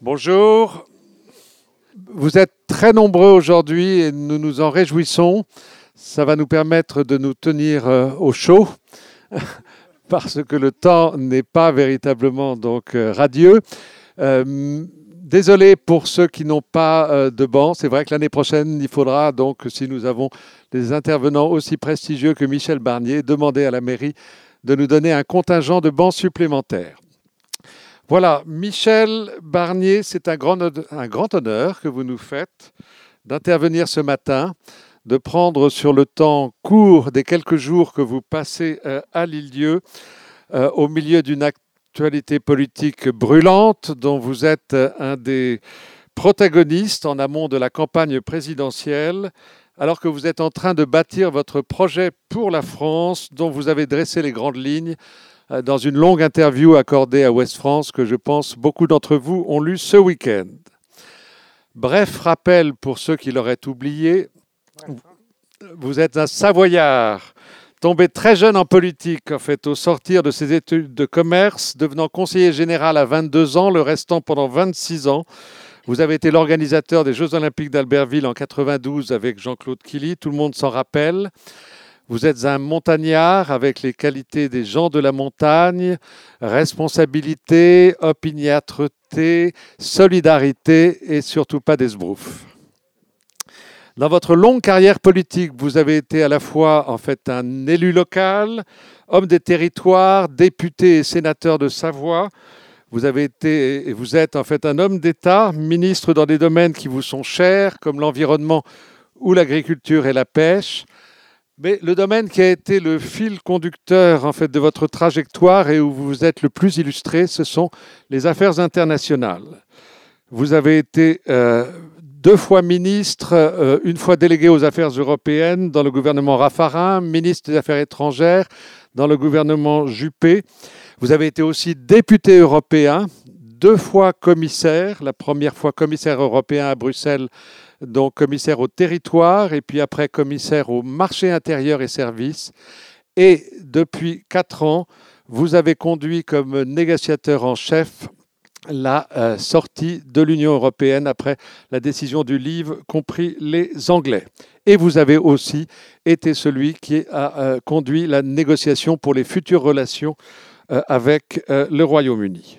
Bonjour. Vous êtes très nombreux aujourd'hui et nous nous en réjouissons. Ça va nous permettre de nous tenir au chaud parce que le temps n'est pas véritablement radieux. Désolé pour ceux qui n'ont pas de banc. C'est vrai que l'année prochaine, il faudra donc, si nous avons des intervenants aussi prestigieux que Michel Barnier, demander à la mairie de nous donner un contingent de bancs supplémentaires. Voilà, Michel Barnier, c'est un grand honneur que vous nous faites d'intervenir ce matin, de prendre sur le temps court des quelques jours que vous passez à l'Île-Dieu, au milieu d'une actualité politique brûlante dont vous êtes un des protagonistes en amont de la campagne présidentielle, alors que vous êtes en train de bâtir votre projet pour la France, dont vous avez dressé les grandes lignes dans une longue interview accordée à Ouest France que je pense beaucoup d'entre vous ont lu ce week-end. Bref rappel pour ceux qui l'auraient oublié, vous êtes un Savoyard, tombé très jeune en politique, en fait, au sortir de ses études de commerce, devenant conseiller général à 22 ans, le restant pendant 26 ans. Vous avez été l'organisateur des Jeux Olympiques d'Albertville en 92 avec Jean-Claude Killy, tout le monde s'en rappelle. Vous êtes un montagnard avec les qualités des gens de la montagne, responsabilité, opiniâtreté, solidarité et surtout pas d'esbrouf. Dans votre longue carrière politique, vous avez été à la fois en fait un élu local, homme des territoires, député et sénateur de Savoie. Vous avez été et vous êtes en fait un homme d'État, ministre dans des domaines qui vous sont chers, comme l'environnement ou l'agriculture et la pêche. Mais le domaine qui a été le fil conducteur en fait de votre trajectoire et où vous êtes le plus illustré, ce sont les affaires internationales. Vous avez été 2 fois ministre, une fois délégué aux affaires européennes dans le gouvernement Raffarin, ministre des Affaires étrangères dans le gouvernement Juppé. Vous avez été aussi député européen, 2 fois commissaire, la première fois commissaire européen à Bruxelles, donc commissaire au territoire, et puis après commissaire au marché intérieur et services. Et depuis 4 ans, vous avez conduit comme négociateur en chef la sortie de l'Union européenne après la décision du Leave, compris les Anglais. Et vous avez aussi été celui qui a conduit la négociation pour les futures relations avec le Royaume-Uni.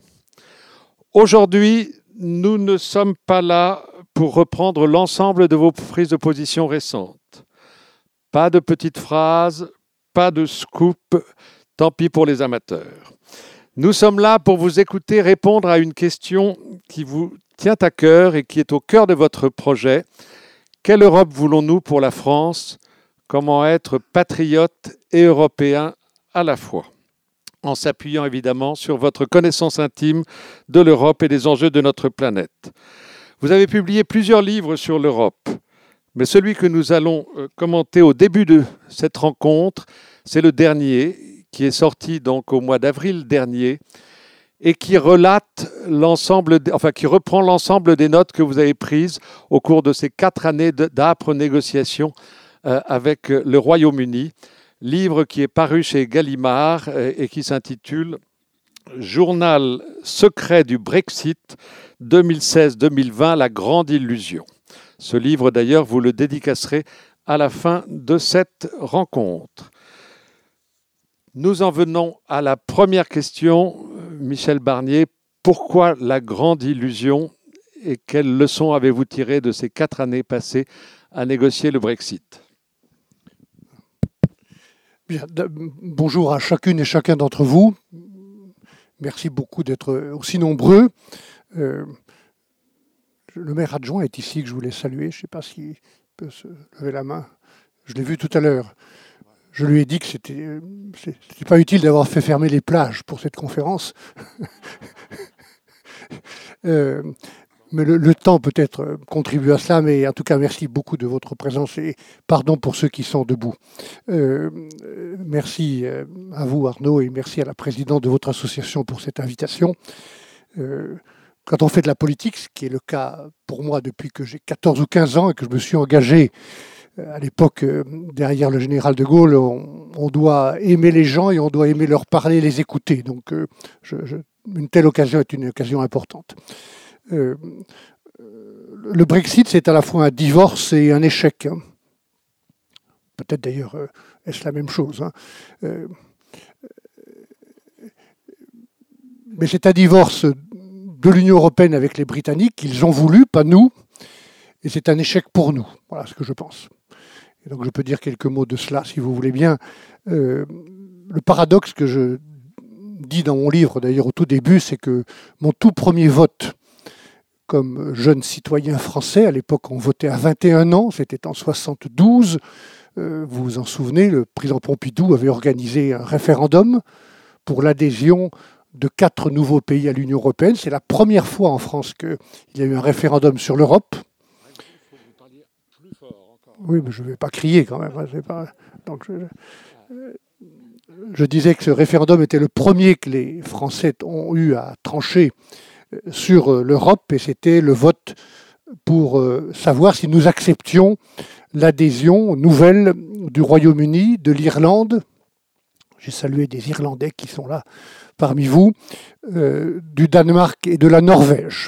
Aujourd'hui, nous ne sommes pas là pour reprendre l'ensemble de vos prises de position récentes. Pas de petites phrases, pas de scoop, tant pis pour les amateurs. Nous sommes là pour vous écouter répondre à une question qui vous tient à cœur et qui est au cœur de votre projet. Quelle Europe voulons-nous pour la France? Comment être patriote et européen à la fois? En s'appuyant évidemment sur votre connaissance intime de l'Europe et des enjeux de notre planète. Vous avez publié plusieurs livres sur l'Europe, mais celui que nous allons commenter au début de cette rencontre, c'est le dernier, qui est sorti donc au mois d'avril dernier et qui relate qui reprend l'ensemble des notes que vous avez prises au cours de ces 4 années d'âpres négociations avec le Royaume-Uni. Livre qui est paru chez Gallimard et qui s'intitule « Journal secret du Brexit 2016-2020, la grande illusion ». Ce livre, d'ailleurs, vous le dédicacerez à la fin de cette rencontre. Nous en venons à la première question, Michel Barnier. Pourquoi la grande illusion et quelles leçons avez-vous tirées de ces 4 années passées à négocier le Brexit ? Bien, bonjour à chacune et chacun d'entre vous. Merci beaucoup d'être aussi nombreux. Le maire adjoint est ici, que je voulais saluer. Je ne sais pas s'il peut se lever la main. Je l'ai vu tout à l'heure. Je lui ai dit que c'était pas utile d'avoir fait fermer les plages pour cette conférence. Mais le temps peut-être contribue à cela, mais en tout cas, merci beaucoup de votre présence et pardon pour ceux qui sont debout. Merci à vous, Arnaud, et merci à la présidente de votre association pour cette invitation. Quand on fait de la politique, ce qui est le cas pour moi depuis que j'ai 14 ou 15 ans et que je me suis engagé à l'époque derrière le général de Gaulle, on doit aimer les gens et on doit aimer leur parler, les écouter. Donc une telle occasion est une occasion importante. Le Brexit, c'est à la fois un divorce et un échec. Peut-être d'ailleurs, est-ce la même chose. Mais c'est un divorce de l'Union européenne avec les Britanniques qu'ils ont voulu, pas nous, et c'est un échec pour nous. Voilà ce que je pense. Et donc je peux dire quelques mots de cela, si vous voulez bien. Le paradoxe que je dis dans mon livre, d'ailleurs au tout début, c'est que mon tout premier vote comme jeune citoyen français, à l'époque on votait à 21 ans, c'était en 72, vous vous en souvenez, le président Pompidou avait organisé un référendum pour l'adhésion de 4 nouveaux pays à l'Union européenne. C'est la première fois en France qu'il y a eu un référendum sur l'Europe. Oui, mais je ne vais pas crier quand même. Donc je disais que ce référendum était le premier que les Français ont eu à trancher sur l'Europe, et c'était le vote pour savoir si nous acceptions l'adhésion nouvelle du Royaume-Uni, de l'Irlande. J'ai salué des Irlandais qui sont là parmi vous, du Danemark et de la Norvège.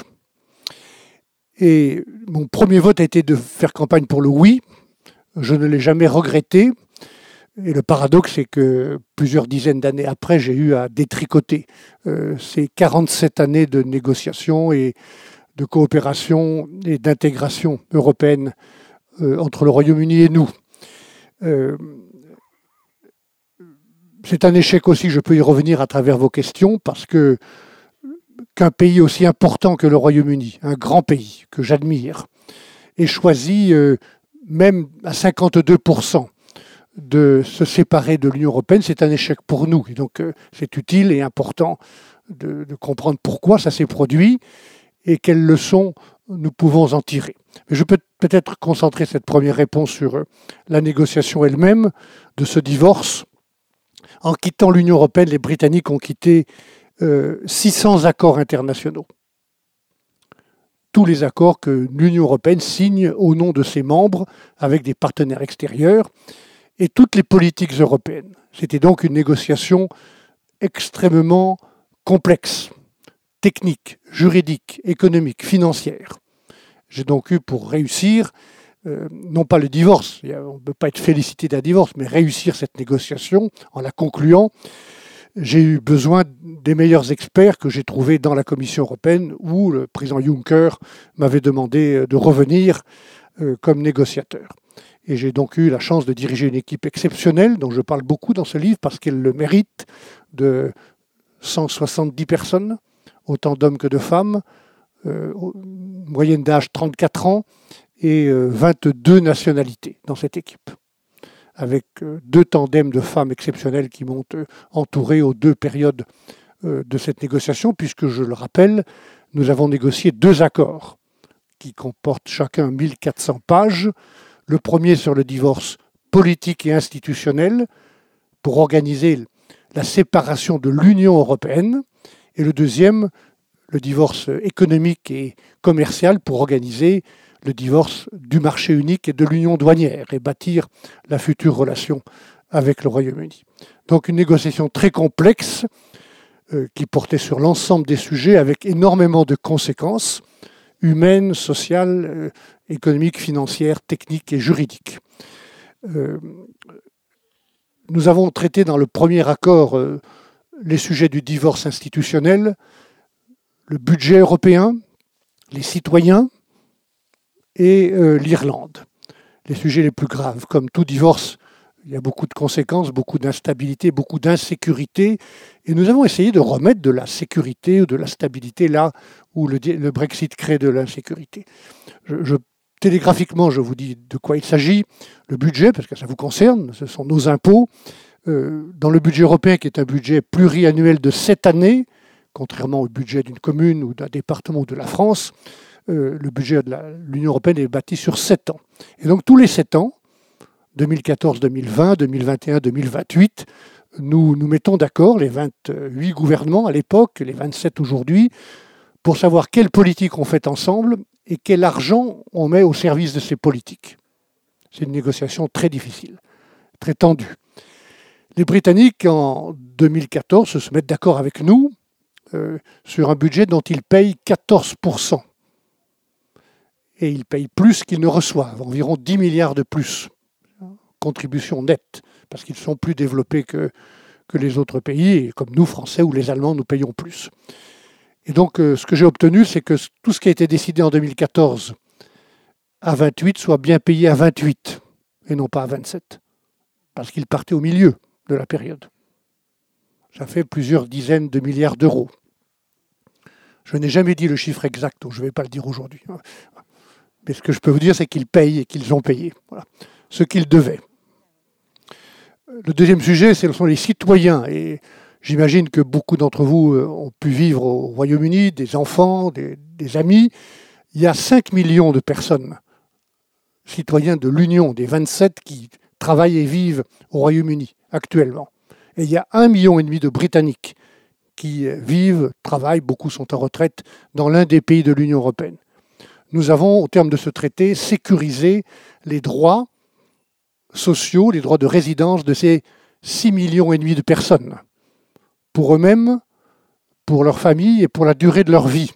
Et mon premier vote a été de faire campagne pour le oui. Je ne l'ai jamais regretté. Et le paradoxe, c'est que plusieurs dizaines d'années après, j'ai eu à détricoter ces 47 années de négociations et de coopération et d'intégration européenne entre le Royaume-Uni et nous. C'est un échec aussi, je peux y revenir à travers vos questions, parce que qu'un pays aussi important que le Royaume-Uni, un grand pays que j'admire, ait choisi même à 52% de se séparer de l'Union européenne, c'est un échec pour nous. Et donc c'est utile et important de comprendre pourquoi ça s'est produit et quelles leçons nous pouvons en tirer. Mais je peux peut-être concentrer cette première réponse sur la négociation elle-même de ce divorce. En quittant l'Union européenne, les Britanniques ont quitté 600 accords internationaux. Tous les accords que l'Union européenne signe au nom de ses membres avec des partenaires extérieurs et toutes les politiques européennes. C'était donc une négociation extrêmement complexe, technique, juridique, économique, financière. J'ai donc eu pour réussir, non pas le divorce, on ne peut pas être félicité d'un divorce, mais réussir cette négociation en la concluant. J'ai eu besoin des meilleurs experts que j'ai trouvés dans la Commission européenne, où le président Juncker m'avait demandé de revenir comme négociateur. Et j'ai donc eu la chance de diriger une équipe exceptionnelle, dont je parle beaucoup dans ce livre, parce qu'elle le mérite, de 170 personnes, autant d'hommes que de femmes, moyenne d'âge 34 ans, et 22 nationalités dans cette équipe, avec 2 tandems de femmes exceptionnelles qui m'ont entouré aux 2 périodes de cette négociation, puisque, je le rappelle, nous avons négocié 2 accords qui comportent chacun 1400 pages. Le premier sur le divorce politique et institutionnel pour organiser la séparation de l'Union européenne, et le deuxième, le divorce économique et commercial pour organiser le divorce du marché unique et de l'union douanière et bâtir la future relation avec le Royaume-Uni. Donc une négociation très complexe qui portait sur l'ensemble des sujets avec énormément de conséquences humaines, sociales, économiques, financières, techniques et juridiques. Nous avons traité dans le premier accord les sujets du divorce institutionnel, le budget européen, les citoyens et l'Irlande. Les sujets les plus graves. Comme tout divorce, il y a beaucoup de conséquences, beaucoup d'instabilité, beaucoup d'insécurité. Et nous avons essayé de remettre de la sécurité ou de la stabilité là où le Brexit crée de l'insécurité. Télégraphiquement, je vous dis de quoi il s'agit. Le budget, parce que ça vous concerne, ce sont nos impôts. Dans le budget européen, qui est un budget pluriannuel de 7 années, contrairement au budget d'une commune ou d'un département ou de la France, le budget de l'Union européenne est bâti sur 7 ans. Et donc tous les 7 ans, 2014, 2020, 2021, 2028, nous nous mettons d'accord, les 28 gouvernements à l'époque, les 27 aujourd'hui, pour savoir quelle politique on fait ensemble et quel argent on met au service de ces politiques. C'est une négociation très difficile, très tendue. Les Britanniques, en 2014, se mettent d'accord avec nous sur un budget dont ils payent 14%. Et ils payent plus qu'ils ne reçoivent, environ 10 milliards de plus, contribution nette, parce qu'ils sont plus développés que les autres pays, et comme nous, Français ou les Allemands, nous payons plus. Et donc, ce que j'ai obtenu, c'est que tout ce qui a été décidé en 2014 à 28 soit bien payé à 28, et non pas à 27, parce qu'ils partaient au milieu de la période. Ça fait plusieurs dizaines de milliards d'euros. Je n'ai jamais dit le chiffre exact, donc je ne vais pas le dire aujourd'hui. Mais ce que je peux vous dire, c'est qu'ils payent et qu'ils ont payé. Voilà. Ce qu'ils devaient. Le deuxième sujet, ce sont les citoyens. Et j'imagine que beaucoup d'entre vous ont pu vivre au Royaume-Uni, des enfants, des amis. Il y a 5 millions de personnes, citoyens de l'Union, des 27, qui travaillent et vivent au Royaume-Uni actuellement. Et il y a 1,5 million de Britanniques qui vivent, travaillent, beaucoup sont en retraite, dans l'un des pays de l'Union européenne. Nous avons, au terme de ce traité, sécurisé les droits sociaux, les droits de résidence de ces 6,5 millions de personnes, pour eux-mêmes, pour leur famille et pour la durée de leur vie.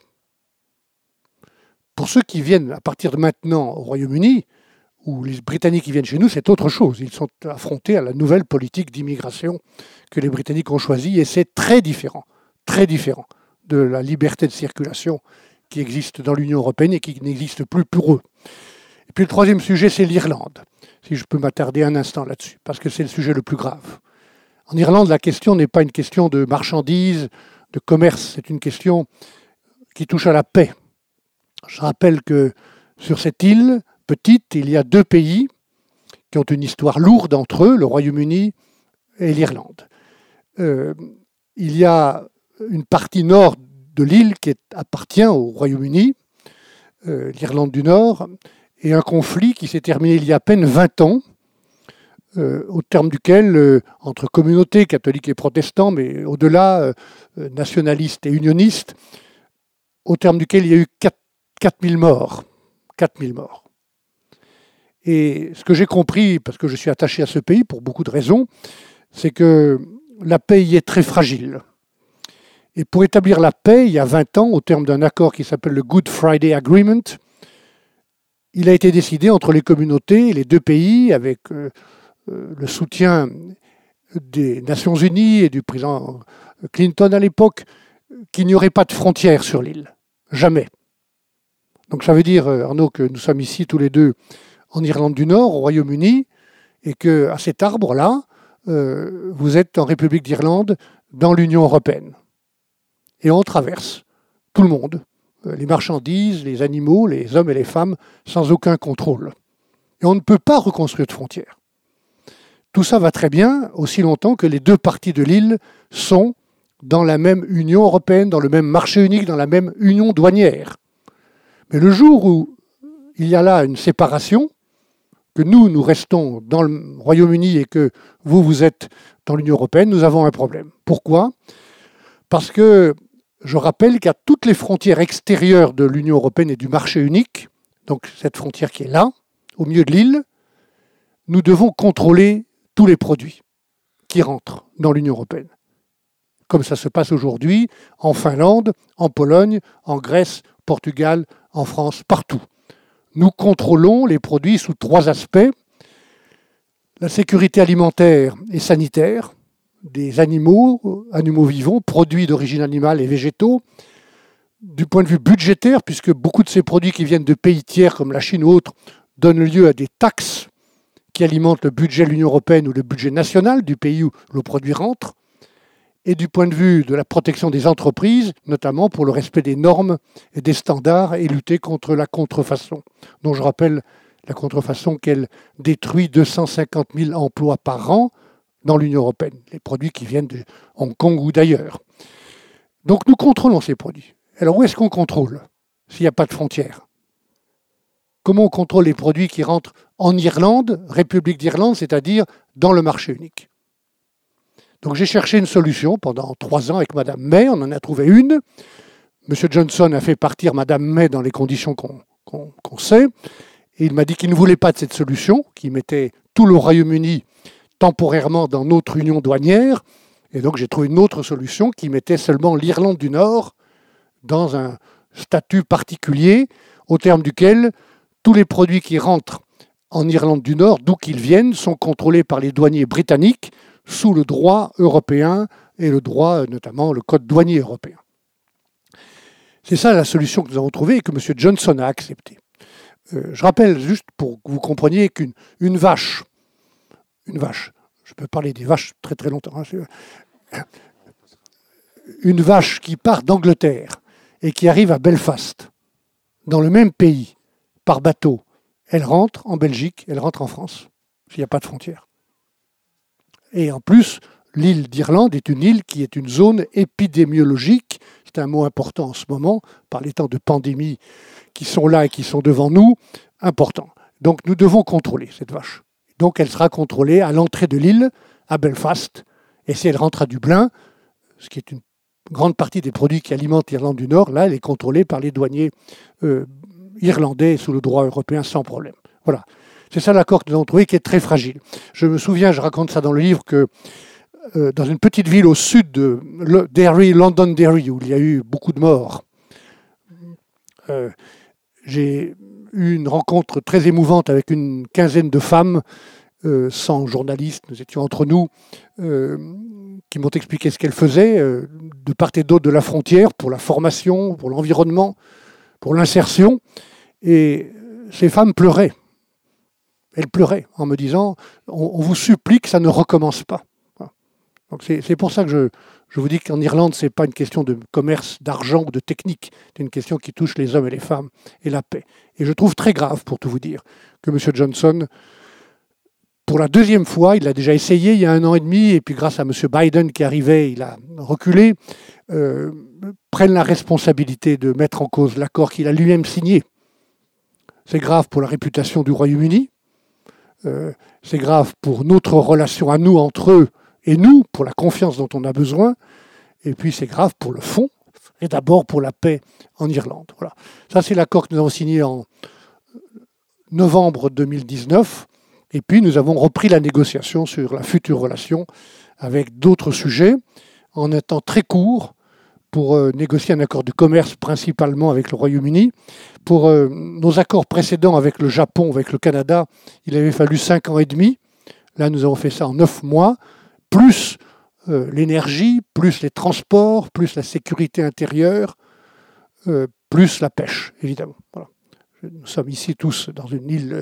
Pour ceux qui viennent à partir de maintenant au Royaume-Uni, ou les Britanniques qui viennent chez nous, c'est autre chose. Ils sont affrontés à la nouvelle politique d'immigration que les Britanniques ont choisie, et c'est très différent de la liberté de circulation qui existe dans l'Union européenne et qui n'existe plus pour eux. Et puis le troisième sujet, c'est l'Irlande, si je peux m'attarder un instant là-dessus, parce que c'est le sujet le plus grave. En Irlande, la question n'est pas une question de marchandises, de commerce, c'est une question qui touche à la paix. Je rappelle que sur cette île petite, il y a 2 pays qui ont une histoire lourde entre eux, le Royaume-Uni et l'Irlande. Il y a une partie nord de l'île qui appartient au Royaume-Uni, l'Irlande du Nord, et un conflit qui s'est terminé il y a à peine 20 ans, au terme duquel, entre communautés catholiques et protestants, mais au-delà, nationalistes et unionistes, au terme duquel il y a eu 4000 morts. 4000 morts. Et ce que j'ai compris, parce que je suis attaché à ce pays pour beaucoup de raisons, c'est que la paix y est très fragile. Et pour établir la paix, il y a 20 ans, au terme d'un accord qui s'appelle le Good Friday Agreement, il a été décidé entre les communautés, les 2 pays, avec le soutien des Nations Unies et du président Clinton à l'époque, qu'il n'y aurait pas de frontières sur l'île. Jamais. Donc ça veut dire, Arnaud, que nous sommes ici tous les deux en Irlande du Nord, au Royaume-Uni, et qu'à cet arbre-là, vous êtes en République d'Irlande, dans l'Union européenne. Et on traverse, tout le monde, les marchandises, les animaux, les hommes et les femmes, sans aucun contrôle. Et on ne peut pas reconstruire de frontières. Tout ça va très bien aussi longtemps que les 2 parties de l'île sont dans la même Union européenne, dans le même marché unique, dans la même union douanière. Mais le jour où il y a là une séparation, que nous restons dans le Royaume-Uni et que vous êtes dans l'Union européenne, nous avons un problème. Pourquoi ? Parce que je rappelle qu'à toutes les frontières extérieures de l'Union européenne et du marché unique, donc cette frontière qui est là, au milieu de l'île, nous devons contrôler tous les produits qui rentrent dans l'Union européenne. Comme ça se passe aujourd'hui en Finlande, en Pologne, en Grèce, Portugal, en France, partout. Nous contrôlons les produits sous 3 aspects. La sécurité alimentaire et sanitaire des animaux vivants, produits d'origine animale et végétaux. Du point de vue budgétaire, puisque beaucoup de ces produits qui viennent de pays tiers comme la Chine ou autres donnent lieu à des taxes qui alimentent le budget de l'Union européenne ou le budget national du pays où le produit rentre. Et du point de vue de la protection des entreprises, notamment pour le respect des normes et des standards et lutter contre la contrefaçon, dont je rappelle la contrefaçon qu'elle détruit 250 000 emplois par an dans l'Union européenne, les produits qui viennent de Hong Kong ou d'ailleurs. Donc nous contrôlons ces produits. Alors où est-ce qu'on contrôle s'il n'y a pas de frontières ? Comment on contrôle les produits qui rentrent en Irlande, République d'Irlande, c'est-à-dire dans le marché unique ? Donc j'ai cherché une solution pendant 3 ans avec Madame May, on en a trouvé une. Monsieur Johnson a fait partir Madame May dans les conditions qu'on sait, et il m'a dit qu'il ne voulait pas de cette solution, qui mettait tout le Royaume-Uni temporairement dans notre union douanière, Et donc j'ai trouvé une autre solution qui mettait seulement l'Irlande du Nord dans un statut particulier, au terme duquel tous les produits qui rentrent en Irlande du Nord, d'où qu'ils viennent, sont contrôlés par les douaniers britanniques sous le droit européen et le droit, notamment le code douanier européen. C'est ça la solution que nous avons trouvée et que M. Johnson a acceptée. Je rappelle, juste pour que vous compreniez qu'une vache, je peux parler des vaches très très longtemps, hein, une vache qui part d'Angleterre et qui arrive à Belfast, dans le même pays, par bateau, elle rentre en Belgique, elle rentre en France, s'il n'y a pas de frontière. Et en plus, l'île d'Irlande est une île qui est une zone épidémiologique, c'est un mot important en ce moment, par les temps de pandémie qui sont là et qui sont devant nous, important. Donc nous devons contrôler cette vache. Donc elle sera contrôlée à l'entrée de l'île, à Belfast, et si elle rentre à Dublin, ce qui est une grande partie des produits qui alimentent l'Irlande du Nord, là elle est contrôlée par les douaniers irlandais sous le droit européen sans problème. Voilà. C'est ça l'accord que nous avons trouvé qui est très fragile. Je me souviens, je raconte ça dans le livre, que dans une petite ville au sud de Derry, Londonderry, où il y a eu beaucoup de morts, j'ai eu une rencontre très émouvante avec une quinzaine de femmes, sans journalistes, nous étions entre nous, qui m'ont expliqué ce qu'elles faisaient de part et d'autre de la frontière pour la formation, pour l'environnement, pour l'insertion. Et ces femmes pleuraient. Elles pleuraient en me disant « on vous supplie que ça ne recommence pas ». Donc c'est pour ça que je vous dis qu'en Irlande, ce n'est pas une question de commerce, d'argent ou de technique. C'est une question qui touche les hommes et les femmes et la paix. Et je trouve très grave, pour tout vous dire, que M. Johnson, pour la deuxième fois, il l'a déjà essayé il y a 1 an et demi, et puis grâce à M. Biden qui arrivait, il a reculé, prenne la responsabilité de mettre en cause l'accord qu'il a lui-même signé. C'est grave pour la réputation du Royaume-Uni, c'est grave pour notre relation à nous, entre eux, et nous, pour la confiance dont on a besoin, et puis c'est grave pour le fond, et d'abord pour la paix en Irlande. Voilà. Ça, c'est l'accord que nous avons signé en novembre 2019, et puis nous avons repris la négociation sur la future relation avec d'autres sujets, en un temps très court, pour négocier un accord de commerce principalement avec le Royaume-Uni. Pour nos accords précédents avec le Japon, avec le Canada, il avait fallu 5 ans et demi. Là, nous avons fait ça en 9 mois. Plus l'énergie, plus les transports, plus la sécurité intérieure, plus la pêche, évidemment. Voilà. Nous sommes ici tous dans une île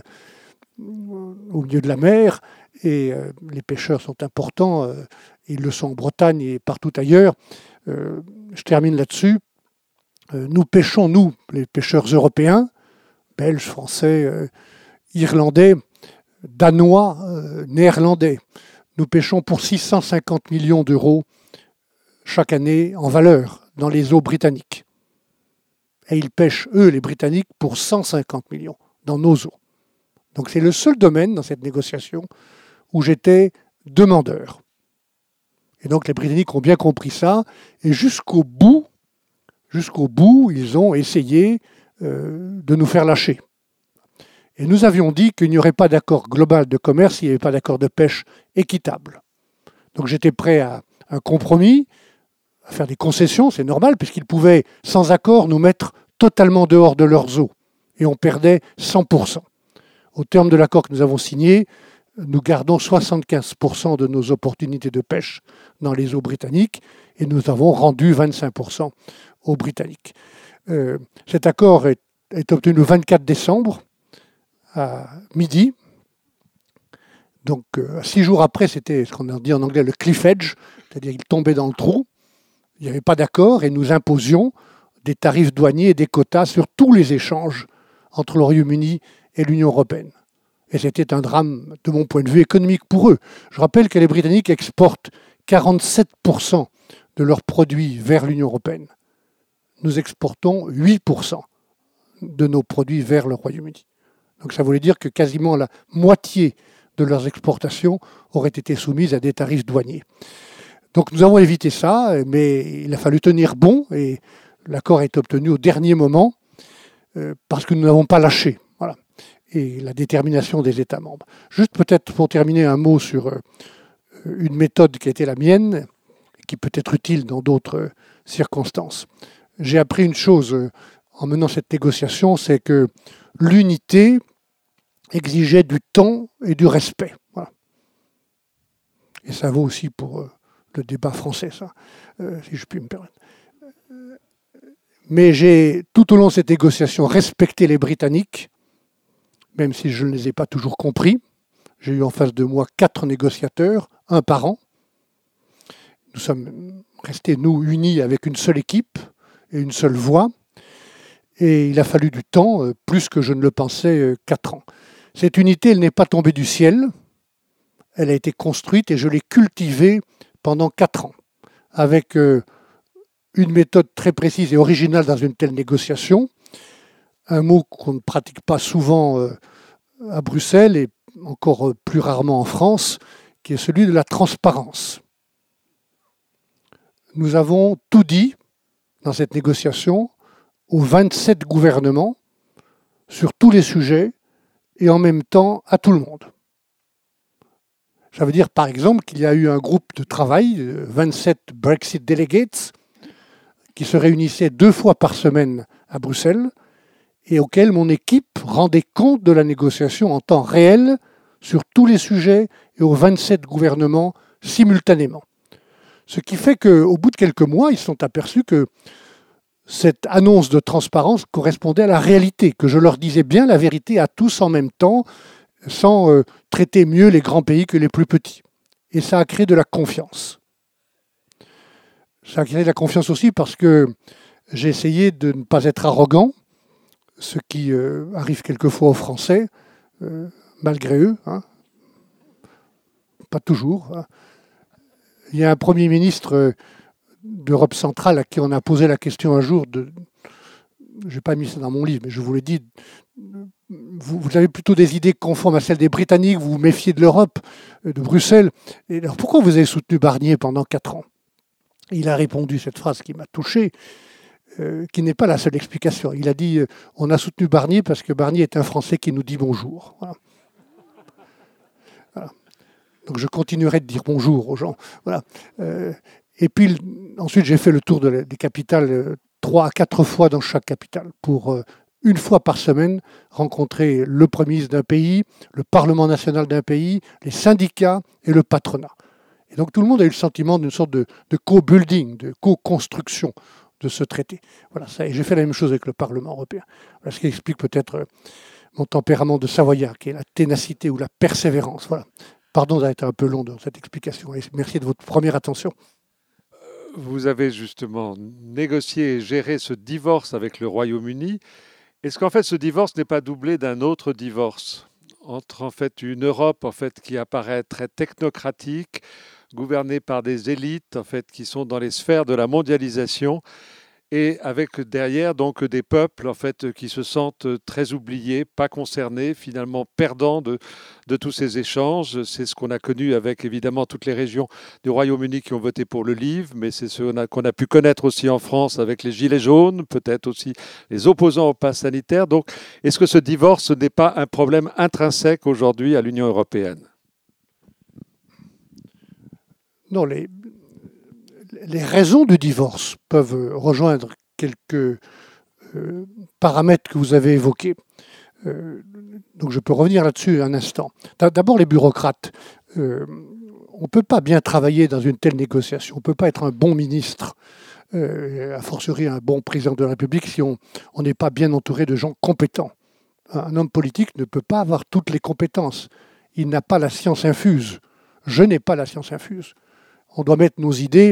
au milieu de la mer, et les pêcheurs sont importants, ils le sont en Bretagne et partout ailleurs. Je termine là-dessus. Nous pêchons, nous, les pêcheurs européens, belges, français, irlandais, danois, néerlandais, nous pêchons pour 650 millions d'euros chaque année en valeur dans les eaux britanniques. Et ils pêchent, eux, les Britanniques, pour 150 millions dans nos eaux. Donc c'est le seul domaine dans cette négociation où j'étais demandeur. Et donc les Britanniques ont bien compris ça, et jusqu'au bout, ils ont essayé de nous faire lâcher. Et nous avions dit qu'il n'y aurait pas d'accord global de commerce s'il n'y avait pas d'accord de pêche équitable. Donc j'étais prêt à un compromis, à faire des concessions, c'est normal, puisqu'ils pouvaient, sans accord, nous mettre totalement dehors de leurs eaux. Et on perdait 100%. Au terme de l'accord que nous avons signé, nous gardons 75% de nos opportunités de pêche dans les eaux britanniques, et nous avons rendu 25% aux Britanniques. Cet accord est obtenu le 24 décembre, à midi. Donc, 6 jours après, c'était ce qu'on dit en anglais le cliff edge, c'est-à-dire qu'il tombait dans le trou. Il n'y avait pas d'accord et nous imposions des tarifs douaniers et des quotas sur tous les échanges entre le Royaume-Uni et l'Union européenne. Et c'était un drame, de mon point de vue, économique pour eux. Je rappelle que les Britanniques exportent 47% de leurs produits vers l'Union européenne. Nous exportons 8% de nos produits vers le Royaume-Uni. Donc ça voulait dire que quasiment la moitié de leurs exportations auraient été soumises à des tarifs douaniers. Donc nous avons évité ça, mais il a fallu tenir bon, et l'accord est obtenu au dernier moment, parce que nous n'avons pas lâché. Voilà. Et la détermination des États membres. Juste peut-être pour terminer un mot sur une méthode qui a été la mienne, qui peut être utile dans d'autres circonstances. J'ai appris une chose en menant cette négociation, c'est que l'unité exigeait du temps et du respect. Voilà. Et ça vaut aussi pour le débat français, ça, si je puis me permettre. Mais j'ai, tout au long de cette négociation, respecté les Britanniques, même si je ne les ai pas toujours compris. J'ai eu en face de moi 4 négociateurs, un par an. Nous sommes restés, nous, unis avec une seule équipe et une seule voix. Et il a fallu du temps, plus que je ne le pensais, 4 ans. Cette unité, elle n'est pas tombée du ciel. Elle a été construite et je l'ai cultivée pendant 4 ans, avec une méthode très précise et originale dans une telle négociation. Un mot qu'on ne pratique pas souvent à Bruxelles et encore plus rarement en France, qui est celui de la transparence. Nous avons tout dit dans cette négociation aux 27 gouvernements sur tous les sujets et en même temps à tout le monde. Ça veut dire par exemple qu'il y a eu un groupe de travail, 27 Brexit Delegates, qui se réunissait 2 fois par semaine à Bruxelles et auquel mon équipe rendait compte de la négociation en temps réel sur tous les sujets et aux 27 gouvernements simultanément. Ce qui fait qu'au bout de quelques mois, ils se sont aperçus que cette annonce de transparence correspondait à la réalité, que je leur disais bien la vérité à tous en même temps, sans traiter mieux les grands pays que les plus petits. Et ça a créé de la confiance. Ça a créé de la confiance aussi parce que j'ai essayé de ne pas être arrogant, ce qui arrive quelquefois aux Français, malgré eux, hein. Pas toujours. Hein. Il y a un Premier ministre d'Europe centrale à qui on a posé la question un jour, je n'ai pas mis ça dans mon livre, mais je vous l'ai dit, vous avez plutôt des idées conformes à celles des Britanniques, vous vous méfiez de l'Europe, de Bruxelles. Et alors pourquoi vous avez soutenu Barnier pendant 4 ans? Il a répondu cette phrase qui m'a touché, qui n'est pas la seule explication. Il a dit on a soutenu Barnier parce que Barnier est un Français qui nous dit bonjour. Voilà. Voilà. Donc je continuerai de dire bonjour aux gens. Voilà. Et puis ensuite j'ai fait le tour des capitales 3 à 4 fois dans chaque capitale pour une fois par semaine rencontrer le Premier ministre d'un pays, le Parlement national d'un pays, les syndicats et le patronat. Et donc tout le monde a eu le sentiment d'une sorte de co-building, de co-construction de ce traité. Voilà, ça, et j'ai fait la même chose avec le Parlement européen. Voilà, ce qui explique peut-être mon tempérament de Savoyard, qui est la ténacité ou la persévérance. Voilà. Pardon d'avoir été un peu long dans cette explication. Et merci de votre première attention. Vous avez justement négocié et géré ce divorce avec le Royaume-Uni. Est-ce qu'en fait ce divorce n'est pas doublé d'un autre divorce entre en fait une Europe en fait qui apparaît très technocratique, gouvernée par des élites en fait qui sont dans les sphères de la mondialisation et avec derrière donc des peuples en fait qui se sentent très oubliés, pas concernés, finalement perdants de tous ces échanges. C'est ce qu'on a connu avec évidemment toutes les régions du Royaume-Uni qui ont voté pour le livre, mais c'est ce qu'on a pu connaître aussi en France avec les Gilets jaunes, peut-être aussi les opposants au pass sanitaire. Donc, est-ce que ce divorce n'est pas un problème intrinsèque aujourd'hui à l'Union européenne? Non, les raisons du divorce peuvent rejoindre quelques paramètres que vous avez évoqués. Donc je peux revenir là-dessus un instant. D'abord, les bureaucrates. On ne peut pas bien travailler dans une telle négociation. On ne peut pas être un bon ministre, a fortiori un bon président de la République, si on n'est pas bien entouré de gens compétents. Un homme politique ne peut pas avoir toutes les compétences. Il n'a pas la science infuse. Je n'ai pas la science infuse. On doit mettre nos idées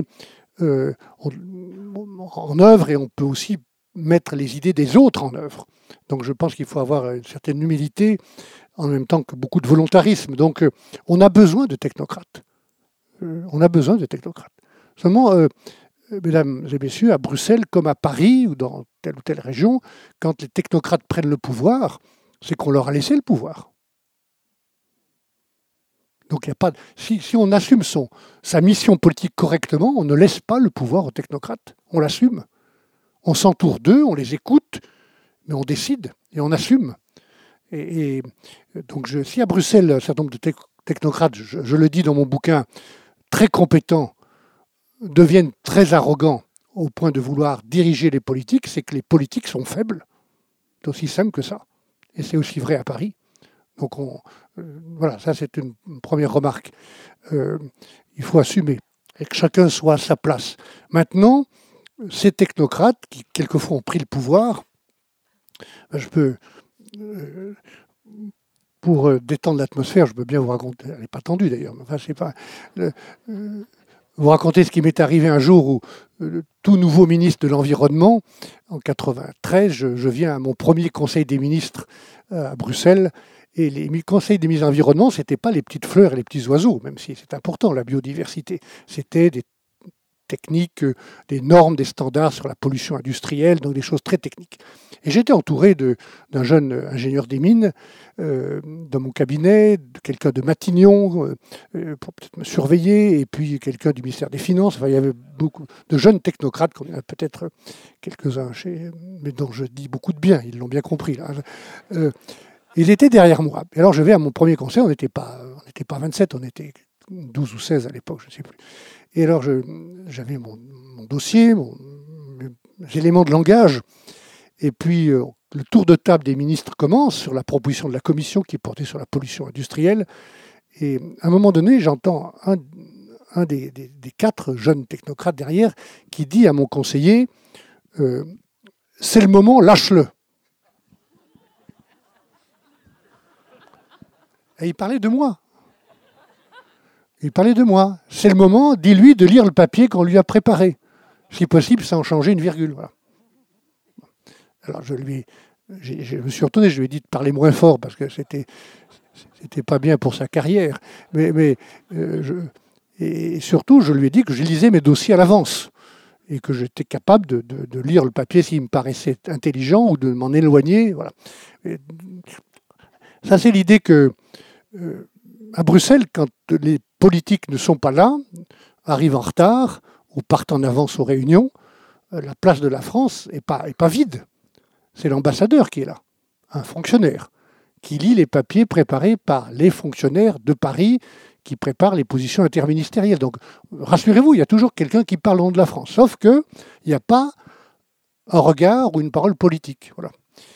en œuvre et on peut aussi mettre les idées des autres en œuvre. Donc je pense qu'il faut avoir une certaine humilité en même temps que beaucoup de volontarisme. Donc on a besoin de technocrates. On a besoin de technocrates. Seulement, mesdames et messieurs, à Bruxelles comme à Paris ou dans telle ou telle région, quand les technocrates prennent le pouvoir, c'est qu'on leur a laissé le pouvoir. Donc, il y a pas, si on assume sa mission politique correctement, on ne laisse pas le pouvoir aux technocrates. On l'assume. On s'entoure d'eux, on les écoute, mais on décide et on assume. Et donc, si à Bruxelles, un certain nombre de technocrates, je le dis dans mon bouquin, très compétents, deviennent très arrogants au point de vouloir diriger les politiques, c'est que les politiques sont faibles. C'est aussi simple que ça. Et c'est aussi vrai à Paris. Donc voilà, ça c'est une première remarque. Il faut assumer et que chacun soit à sa place. Maintenant, ces technocrates qui quelquefois ont pris le pouvoir, je peux, pour détendre l'atmosphère, je peux bien vous raconter, elle n'est pas tendue d'ailleurs, mais enfin, c'est pas, vous raconter ce qui m'est arrivé un jour où tout nouveau ministre de l'Environnement, en 93, je viens à mon premier conseil des ministres à Bruxelles, et les conseils des ministres de l'Environnement, ce n'étaient pas les petites fleurs et les petits oiseaux, même si c'est important, la biodiversité. C'était des techniques, des normes, des standards sur la pollution industrielle, donc des choses très techniques. Et j'étais entouré d'un jeune ingénieur des mines dans mon cabinet, de quelqu'un de Matignon pour peut-être me surveiller, et puis quelqu'un du ministère des Finances. Enfin, il y avait beaucoup de jeunes technocrates, comme il y en a peut-être quelques-uns chez, mais dont je dis beaucoup de bien, ils l'ont bien compris. Là. Il était derrière moi. Et alors je vais à mon premier conseil, on n'était pas 27, on était 12 ou 16 à l'époque, je ne sais plus. Et alors j'avais mon dossier, mes éléments de langage, et puis le tour de table des ministres commence sur la proposition de la commission qui portait sur la pollution industrielle. Et à un moment donné, j'entends un des 4 jeunes technocrates derrière qui dit à mon conseiller « C'est le moment, lâche-le ». Et il parlait de moi. Il parlait de moi. C'est le moment, dis-lui, de lire le papier qu'on lui a préparé. Si possible, sans changer une virgule. Voilà. Alors je me suis retourné, je lui ai dit de parler moins fort parce que c'était pas bien pour sa carrière. Et surtout, je lui ai dit que je lisais mes dossiers à l'avance et que j'étais capable de lire le papier s'il me paraissait intelligent ou de m'en éloigner. Voilà. Et ça, c'est l'idée que à Bruxelles, quand les politiques ne sont pas là, arrivent en retard ou partent en avance aux réunions, la place de la France n'est pas vide. C'est l'ambassadeur qui est là, un fonctionnaire, qui lit les papiers préparés par les fonctionnaires de Paris qui préparent les positions interministérielles. Donc, rassurez-vous, il y a toujours quelqu'un qui parle au nom de la France, sauf qu'il n'y a pas un regard ou une parole politique. Voilà.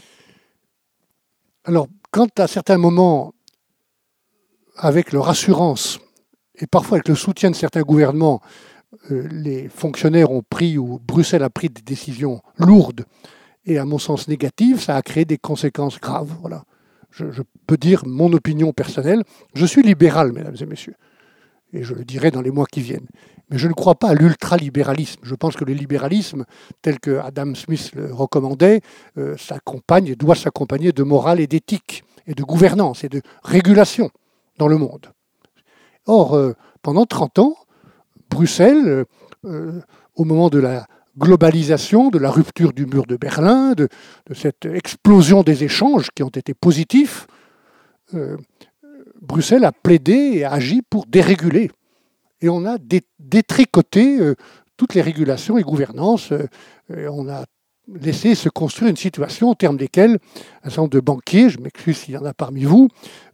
Alors, quand à certains moments, avec leur assurance et parfois avec le soutien de certains gouvernements, les fonctionnaires ont pris ou Bruxelles a pris des décisions lourdes et à mon sens négatives, ça a créé des conséquences graves. Voilà. Je peux dire mon opinion personnelle. Je suis libéral, mesdames et messieurs, et je le dirai dans les mois qui viennent. Mais je ne crois pas à l'ultralibéralisme. Je pense que le libéralisme, tel que Adam Smith le recommandait, s'accompagne et doit s'accompagner de morale et d'éthique, et de gouvernance et de régulation dans le monde. Or, pendant 30 ans, Bruxelles, au moment de la globalisation, de la rupture du mur de Berlin, de cette explosion des échanges qui ont été positifs, Bruxelles a plaidé et a agi pour déréguler. Et on a détricoté toutes les régulations et gouvernances. On a laissé se construire une situation en termes desquelles un certain nombre de banquiers, je m'excuse s'il y en a parmi vous,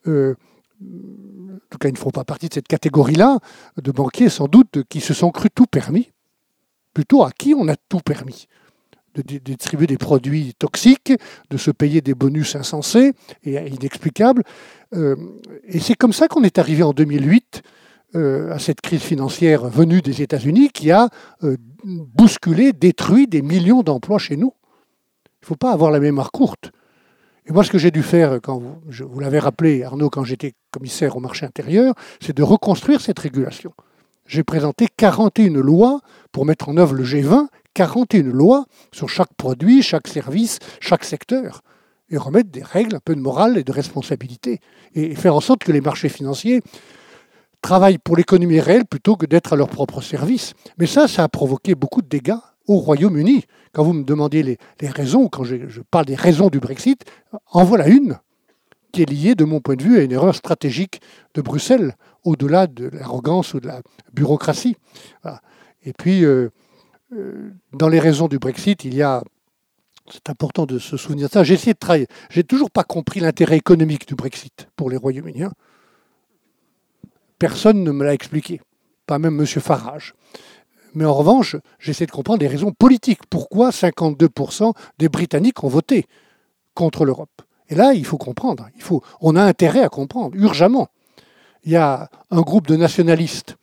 en tout cas ils ne font pas partie de cette catégorie-là, de banquiers sans doute qui se sont crus tout permis, plutôt à qui on a tout permis, de distribuer des produits toxiques, de se payer des bonus insensés et inexplicables. Et c'est comme ça qu'on est arrivé en 2008 à cette crise financière venue des États-Unis qui a bousculé, détruit des millions d'emplois chez nous. Il ne faut pas avoir la mémoire courte. Et moi, ce que j'ai dû faire, quand vous l'avez rappelé, Arnaud, quand j'étais commissaire au marché intérieur, c'est de reconstruire cette régulation. J'ai présenté 41 lois pour mettre en œuvre le G20, 41 lois sur chaque produit, chaque service, chaque secteur, et remettre des règles, un peu de morale et de responsabilité, et faire en sorte que les marchés financiers travaillent pour l'économie réelle plutôt que d'être à leur propre service. Mais ça a provoqué beaucoup de dégâts au Royaume-Uni. Quand vous me demandez les raisons, quand je parle des raisons du Brexit, en voilà une qui est liée, de mon point de vue, à une erreur stratégique de Bruxelles, au-delà de l'arrogance ou de la bureaucratie. Voilà. Et puis, dans les raisons du Brexit, c'est important de se souvenir de ça. J'ai essayé de travailler. J'ai toujours pas compris l'intérêt économique du Brexit pour les Royaume-Uniens. Personne ne me l'a expliqué, pas même M. Farage. Mais en revanche, j'essaie de comprendre les raisons politiques. Pourquoi 52% des Britanniques ont voté contre l'Europe? Et là, il faut comprendre. On a intérêt à comprendre, urgemment. Il y a un groupe de nationalistes,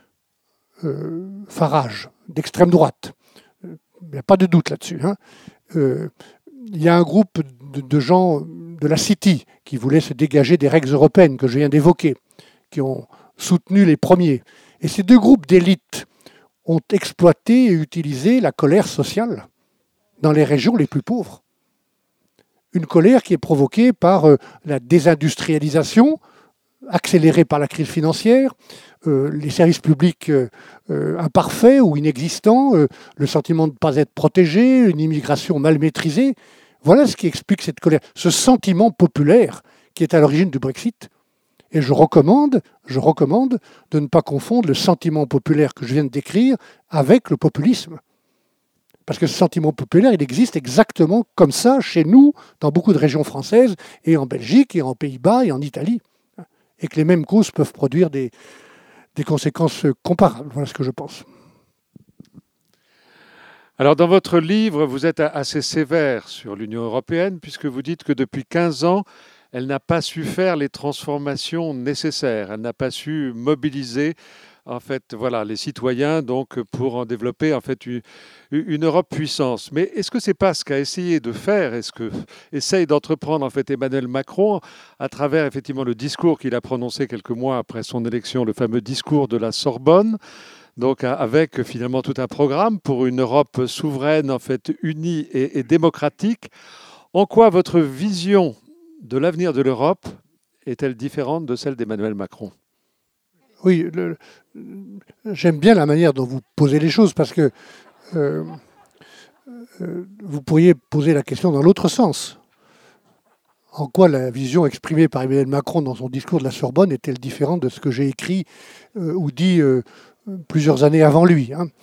Farage, d'extrême droite. Il n'y a pas de doute là-dessus. Il y a un groupe de gens de la City qui voulaient se dégager des règles européennes que je viens d'évoquer, qui ont soutenu les premiers. Et ces deux groupes d'élites ont exploité et utilisé la colère sociale dans les régions les plus pauvres. Une colère qui est provoquée par la désindustrialisation, accélérée par la crise financière, les services publics imparfaits ou inexistants, le sentiment de ne pas être protégé, une immigration mal maîtrisée. Voilà ce qui explique cette colère, ce sentiment populaire qui est à l'origine du Brexit. Et je recommande de ne pas confondre le sentiment populaire que je viens de décrire avec le populisme. Parce que ce sentiment populaire, il existe exactement comme ça chez nous, dans beaucoup de régions françaises, et en Belgique, et en Pays-Bas, et en Italie. Et que les mêmes causes peuvent produire des conséquences comparables. Voilà ce que je pense. Alors, dans votre livre, vous êtes assez sévère sur l'Union européenne, puisque vous dites que depuis 15 ans, elle n'a pas su faire les transformations nécessaires. Elle n'a pas su mobiliser en fait, voilà, les citoyens donc, pour en développer en fait, une Europe puissance. Mais est-ce que ce n'est pas ce qu'a essayé de faire, est-ce que essaye d'entreprendre en fait, Emmanuel Macron à travers effectivement, le discours qu'il a prononcé quelques mois après son élection, le fameux discours de la Sorbonne, donc avec finalement tout un programme pour une Europe souveraine, en fait, unie et démocratique. En quoi votre vision de l'avenir de l'Europe est-elle différente de celle d'Emmanuel Macron ? Oui, j'aime bien la manière dont vous posez les choses parce que vous pourriez poser la question dans l'autre sens. En quoi la vision exprimée par Emmanuel Macron dans son discours de la Sorbonne est-elle différente de ce que j'ai écrit ou dit plusieurs années avant lui, hein.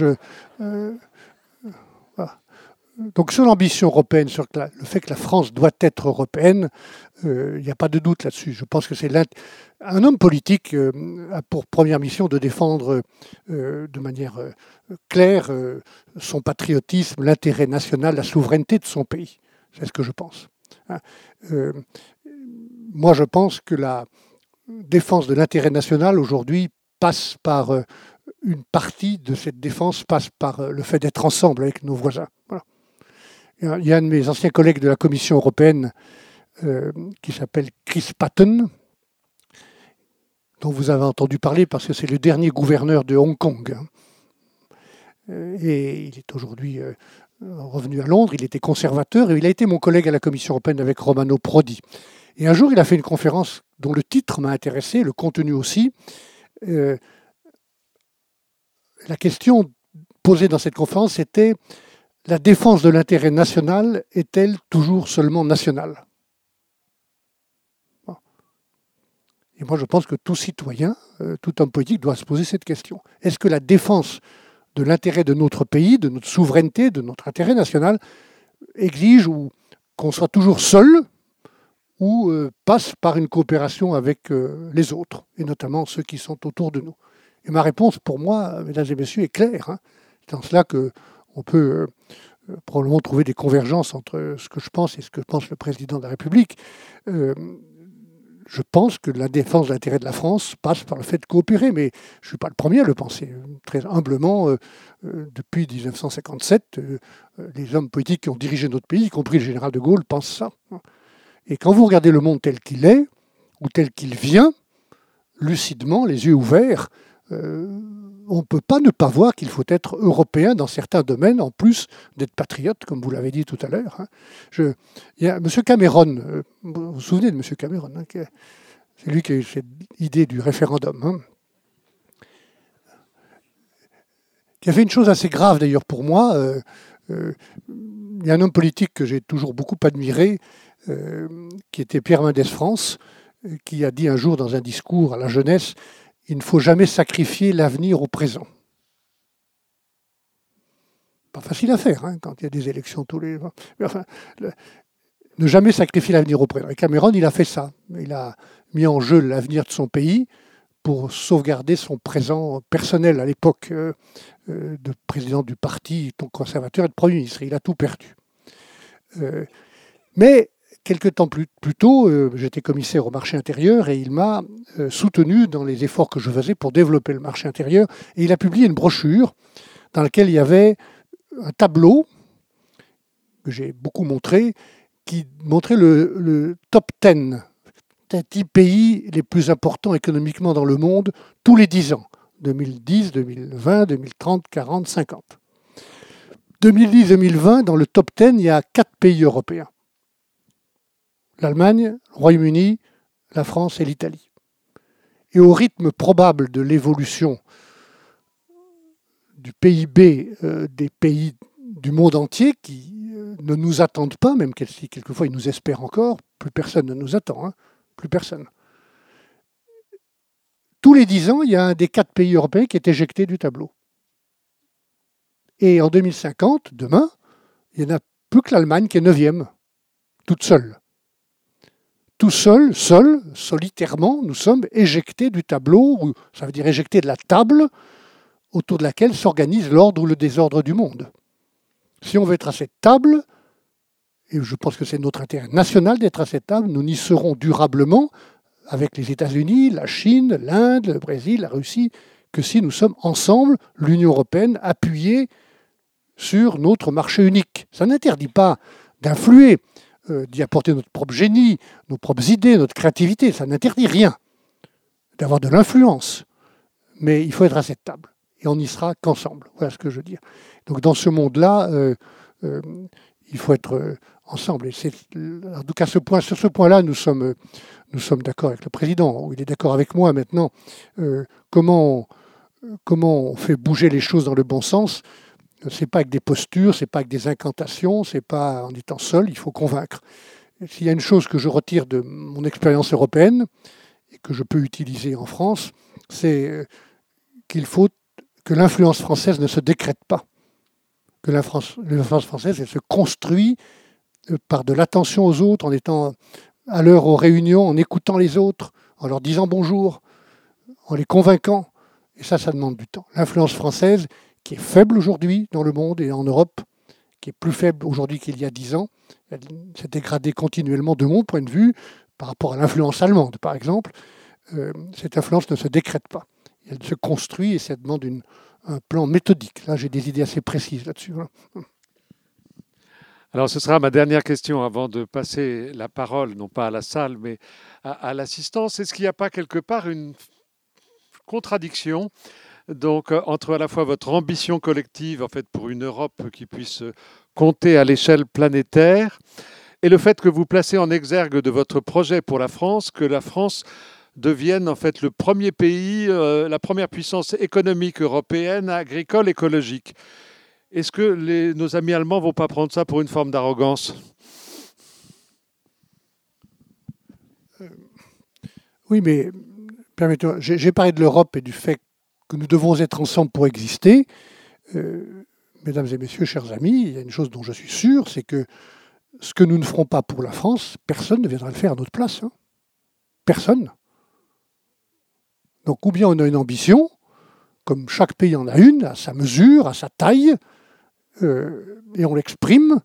Donc sur l'ambition européenne, sur le fait que la France doit être européenne, il n'y a pas de doute là-dessus. Je pense que c'est un homme politique a pour première mission de défendre de manière claire son patriotisme, l'intérêt national, la souveraineté de son pays. C'est ce que je pense. Moi, je pense que la défense de l'intérêt national aujourd'hui passe par une partie de cette défense passe par le fait d'être ensemble avec nos voisins. Voilà. Il y a un de mes anciens collègues de la Commission européenne qui s'appelle Chris Patten, dont vous avez entendu parler parce que c'est le dernier gouverneur de Hong Kong. Et il est aujourd'hui revenu à Londres, il était conservateur et il a été mon collègue à la Commission européenne avec Romano Prodi. Et un jour, il a fait une conférence dont le titre m'a intéressé, le contenu aussi. La question posée dans cette conférence était: la défense de l'intérêt national est-elle toujours seulement nationale ? Et moi, je pense que tout citoyen, tout homme politique doit se poser cette question. Est-ce que la défense de l'intérêt de notre pays, de notre souveraineté, de notre intérêt national, exige qu'on soit toujours seul ou passe par une coopération avec les autres, et notamment ceux qui sont autour de nous? Et ma réponse, pour moi, mesdames et messieurs, est claire. C'est en cela qu'on peut probablement trouver des convergences entre ce que je pense et ce que pense le président de la République. Je pense que la défense de l'intérêt de la France passe par le fait de coopérer, mais je ne suis pas le premier à le penser. Très humblement, depuis 1957, les hommes politiques qui ont dirigé notre pays, y compris le général de Gaulle, pensent ça. Et quand vous regardez le monde tel qu'il est, ou tel qu'il vient, lucidement, les yeux ouverts, on ne peut pas ne pas voir qu'il faut être européen dans certains domaines, en plus d'être patriote, comme vous l'avez dit tout à l'heure. Il y a M. Cameron, vous vous souvenez de M. Cameron, c'est lui qui a eu cette idée du référendum, qui a fait une chose assez grave d'ailleurs pour moi. Il y a un homme politique que j'ai toujours beaucoup admiré, qui était Pierre Mendès France, qui a dit un jour dans un discours à la jeunesse: il ne faut jamais sacrifier l'avenir au présent. Pas facile à faire quand il y a des élections tous les... Mais enfin, ne jamais sacrifier l'avenir au présent. Et Cameron, il a fait ça. Il a mis en jeu l'avenir de son pays pour sauvegarder son présent personnel à l'époque de président du parti conservateur et de Premier ministre. Il a tout perdu. Mais quelques temps plus tôt, j'étais commissaire au marché intérieur et il m'a soutenu dans les efforts que je faisais pour développer le marché intérieur. Et il a publié une brochure dans laquelle il y avait un tableau que j'ai beaucoup montré, qui montrait le top 10 des 10 pays les plus importants économiquement dans le monde tous les 10 ans. 2010, 2020, 2030, 40, 50. 2010-2020, dans le top 10, il y a 4 pays européens. L'Allemagne, le Royaume-Uni, la France et l'Italie. Et au rythme probable de l'évolution du PIB des pays du monde entier qui ne nous attendent pas, même si quelquefois ils nous espèrent encore, plus personne ne nous attend, plus personne. Tous les 10 ans, il y a un des 4 pays européens qui est éjecté du tableau. Et en 2050, demain, il n'y en a plus que l'Allemagne qui est 9e, toute seule. Tout seul, solitairement, nous sommes éjectés du tableau, ou ça veut dire éjectés de la table autour de laquelle s'organise l'ordre ou le désordre du monde. Si on veut être à cette table, et je pense que c'est notre intérêt national d'être à cette table, nous n'y serons durablement avec les États-Unis, la Chine, l'Inde, le Brésil, la Russie, que si nous sommes ensemble, l'Union européenne, appuyée sur notre marché unique. Ça n'interdit pas d'influer, d'y apporter notre propre génie, nos propres idées, notre créativité. Ça n'interdit rien d'avoir de l'influence. Mais il faut être à cette table. Et on n'y sera qu'ensemble. Voilà ce que je veux dire. Donc dans ce monde-là, il faut être ensemble. Et en tout cas, sur ce point-là, nous sommes d'accord avec le président. Il est d'accord avec moi maintenant. Comment on fait bouger les choses dans le bon sens? C'est pas avec des postures, c'est pas avec des incantations, c'est pas en étant seul, il faut convaincre. S'il y a une chose que je retire de mon expérience européenne et que je peux utiliser en France, c'est qu'il faut que l'influence française ne se décrète pas. Que l'influence française, elle se construit par de l'attention aux autres, en étant à l'heure aux réunions, en écoutant les autres, en leur disant bonjour, en les convainquant. Et ça demande du temps. L'influence française, qui est faible aujourd'hui dans le monde et en Europe, qui est plus faible aujourd'hui qu'il y a 10 ans, elle s'est dégradée continuellement de mon point de vue par rapport à l'influence allemande, par exemple. Cette influence ne se décrète pas. Elle se construit et ça demande un plan méthodique. Là, j'ai des idées assez précises là-dessus. Alors, ce sera ma dernière question avant de passer la parole, non pas à la salle, mais à l'assistance. Est-ce qu'il n'y a pas quelque part une contradiction donc, entre à la fois votre ambition collective en fait, pour une Europe qui puisse compter à l'échelle planétaire et le fait que vous placez en exergue de votre projet pour la France, que la France devienne en fait le premier pays, la première puissance économique européenne, agricole, écologique. Est-ce que nos amis allemands ne vont pas prendre ça pour une forme d'arrogance? Oui, mais permettez-moi, j'ai parlé de l'Europe et du fait que nous devons être ensemble pour exister. Mesdames et messieurs, chers amis, il y a une chose dont je suis sûr, c'est que ce que nous ne ferons pas pour la France, personne ne viendra le faire à notre place. Personne. Donc, ou bien on a une ambition, comme chaque pays en a une, à sa mesure, à sa taille, et on l'exprime.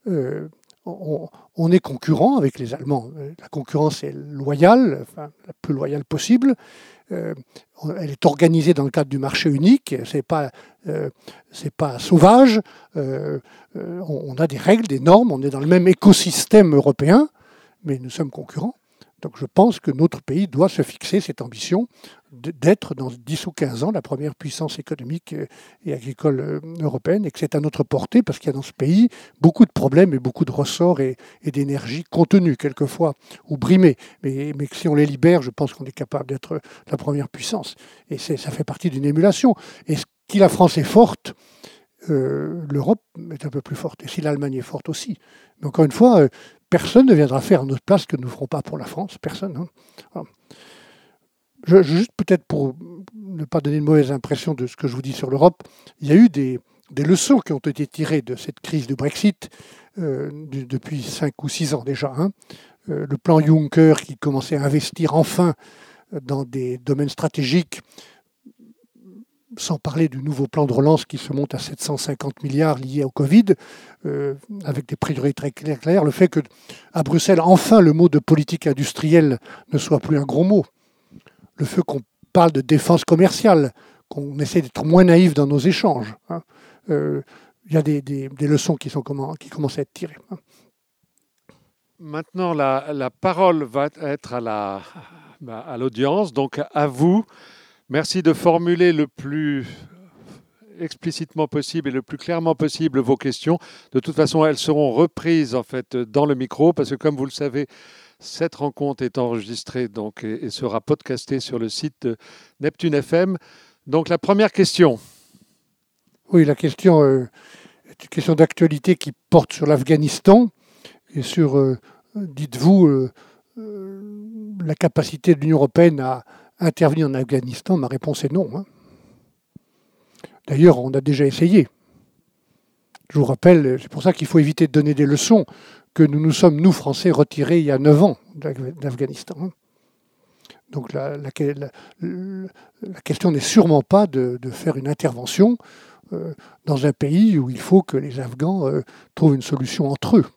On est concurrent avec les Allemands. La concurrence est loyale, enfin, la plus loyale possible. Elle est organisée dans le cadre du marché unique. C'est pas sauvage. On a des règles, des normes. On est dans le même écosystème européen, mais nous sommes concurrents. Donc je pense que notre pays doit se fixer cette ambition d'être dans 10 ou 15 ans la première puissance économique et agricole européenne, et que c'est à notre portée parce qu'il y a dans ce pays beaucoup de problèmes et beaucoup de ressorts et d'énergie contenus quelquefois ou brimés. Mais que si on les libère, je pense qu'on est capable d'être la première puissance. Et ça fait partie d'une émulation. Et si la France est forte, l'Europe est un peu plus forte. Et si l'Allemagne est forte aussi. Mais encore une fois, personne ne viendra faire à notre place ce que nous ne ferons pas pour la France. Personne. Voilà. Juste peut-être pour ne pas donner une mauvaise impression de ce que je vous dis sur l'Europe, il y a eu des leçons qui ont été tirées de cette crise du Brexit depuis 5 ou 6 ans déjà. Le plan Juncker qui commençait à investir enfin dans des domaines stratégiques, sans parler du nouveau plan de relance qui se monte à 750 milliards liés au Covid, avec des priorités très claires. Le fait qu'à Bruxelles, enfin, le mot de politique industrielle ne soit plus un gros mot. Le fait qu'on parle de défense commerciale, qu'on essaie d'être moins naïf dans nos échanges. Il y a des leçons qui commencent à être tirées. Maintenant, la parole va être à l'audience, donc à vous. Merci de formuler le plus explicitement possible et le plus clairement possible vos questions. De toute façon, elles seront reprises en fait dans le micro parce que, comme vous le savez, cette rencontre est enregistrée donc, et sera podcastée sur le site de Neptune FM. Donc, la première question. Oui, la question est une question d'actualité qui porte sur l'Afghanistan et sur, dites-vous, la capacité de l'Union européenne à intervenir en Afghanistan. Ma réponse est non. D'ailleurs, on a déjà essayé. Je vous rappelle, c'est pour ça qu'il faut éviter de donner des leçons, que nous sommes, nous, Français, retirés il y a 9 ans d'Afghanistan. Donc la question n'est sûrement pas de faire une intervention dans un pays où il faut que les Afghans trouvent une solution entre eux.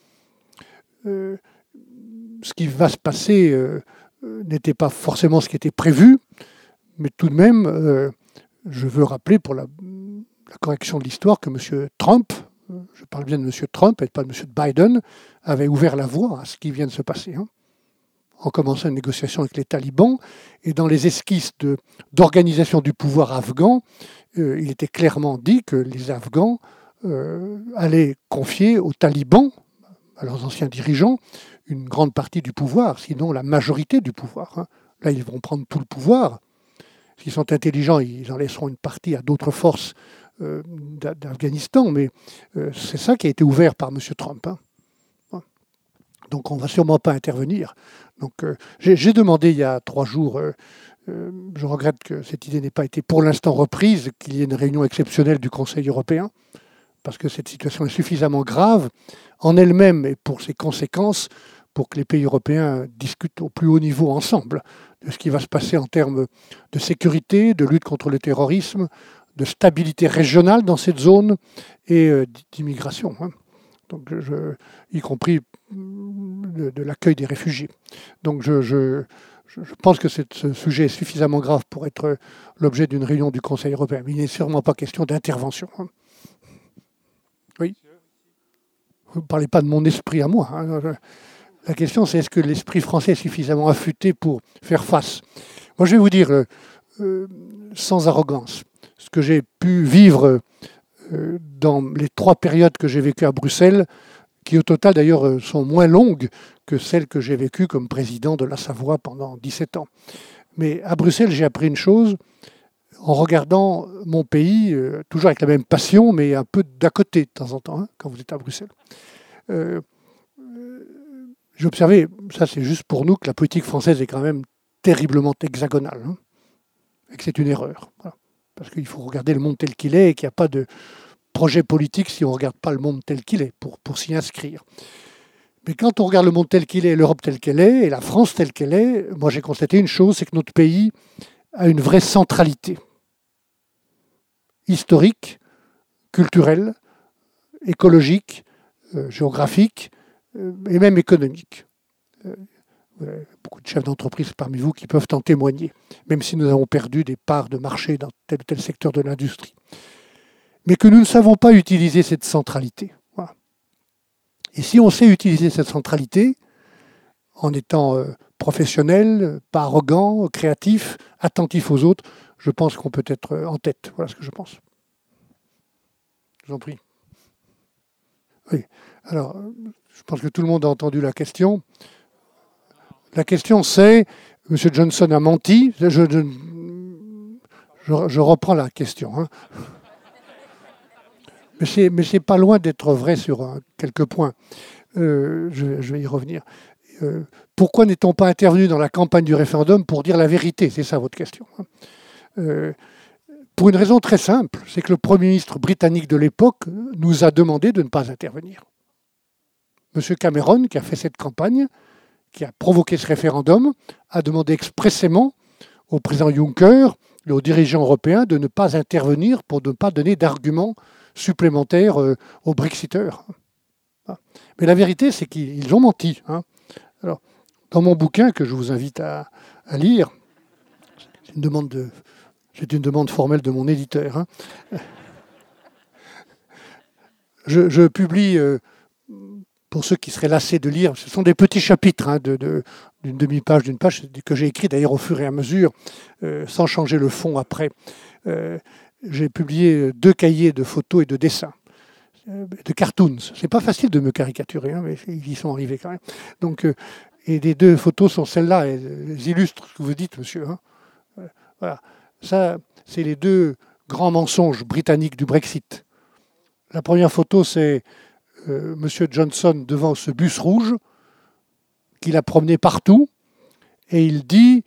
Ce qui va se passer n'était pas forcément ce qui était prévu, mais tout de même, je veux rappeler pour la correction de l'histoire que M. Trump, je parle bien de M. Trump et pas de M. Biden, avait ouvert la voie à ce qui vient de se passer, en commençant une négociation avec les talibans. Et dans les esquisses d'organisation du pouvoir afghan, il était clairement dit que les Afghans allaient confier aux talibans, à leurs anciens dirigeants, une grande partie du pouvoir, sinon la majorité du pouvoir. Là, ils vont prendre tout le pouvoir. S'ils sont intelligents, ils en laisseront une partie à d'autres forces d'Afghanistan, mais c'est ça qui a été ouvert par M. Trump. Donc on ne va sûrement pas intervenir. Donc j'ai demandé il y a 3 jours, je regrette que cette idée n'ait pas été pour l'instant reprise, qu'il y ait une réunion exceptionnelle du Conseil européen, parce que cette situation est suffisamment grave en elle-même et pour ses conséquences, pour que les pays européens discutent au plus haut niveau ensemble de ce qui va se passer en termes de sécurité, de lutte contre le terrorisme, de stabilité régionale dans cette zone et d'immigration, donc y compris de l'accueil des réfugiés. Donc je pense que ce sujet est suffisamment grave pour être l'objet d'une réunion du Conseil européen. Mais il n'est sûrement pas question d'intervention. Oui. Vous ne parlez pas de mon esprit à moi. La question, c'est est-ce que l'esprit français est suffisamment affûté pour faire face? Moi, je vais vous dire, sans arrogance, ce que j'ai pu vivre dans les 3 périodes que j'ai vécues à Bruxelles, qui au total d'ailleurs sont moins longues que celles que j'ai vécues comme président de la Savoie pendant 17 ans. Mais à Bruxelles, j'ai appris une chose, en regardant mon pays, toujours avec la même passion, mais un peu d'à côté de temps en temps, quand vous êtes à Bruxelles. J'ai observé, ça c'est juste pour nous, que la politique française est quand même terriblement hexagonale, et que c'est une erreur. Voilà. Parce qu'il faut regarder le monde tel qu'il est et qu'il n'y a pas de projet politique si on ne regarde pas le monde tel qu'il est pour s'y inscrire. Mais quand on regarde le monde tel qu'il est, l'Europe telle qu'elle est, et la France telle qu'elle est, moi j'ai constaté une chose, c'est que notre pays a une vraie centralité historique, culturelle, écologique, géographique et même économique. Beaucoup de chefs d'entreprise parmi vous qui peuvent en témoigner, même si nous avons perdu des parts de marché dans tel ou tel secteur de l'industrie. Mais que nous ne savons pas utiliser cette centralité. Voilà. Et si on sait utiliser cette centralité, en étant professionnel, pas arrogant, créatif, attentif aux autres, je pense qu'on peut être en tête. Voilà ce que je pense. Je vous en prie. Oui. Alors, je pense que tout le monde a entendu la question. La question c'est, M. Johnson a menti. Je reprends la question. Mais c'est pas loin d'être vrai sur quelques points. Je vais y revenir. Pourquoi n'est-on pas intervenu dans la campagne du référendum pour dire la vérité? C'est ça votre question. Pour une raison très simple, c'est que le Premier ministre britannique de l'époque nous a demandé de ne pas intervenir. M. Cameron, qui a fait cette campagne, qui a provoqué ce référendum, a demandé expressément au président Juncker et aux dirigeants européens de ne pas intervenir pour ne pas donner d'arguments supplémentaires aux Brexiteurs. Mais la vérité, c'est qu'ils ont menti. Alors, dans mon bouquin, que je vous invite à lire, c'est une demande formelle de mon éditeur, je publie, pour ceux qui seraient lassés de lire, ce sont des petits chapitres d'une demi-page, d'une page, que j'ai écrit d'ailleurs au fur et à mesure, sans changer le fond après. J'ai publié 2 cahiers de photos et de dessins, de cartoons. C'est pas facile de me caricaturer, mais ils y sont arrivés quand même. Donc, et les 2 photos sont celles-là, elles illustrent ce que vous dites, monsieur. Voilà. Ça, c'est les 2 grands mensonges britanniques du Brexit. La première photo, c'est M. Johnson devant ce bus rouge qu'il a promené partout, et il dit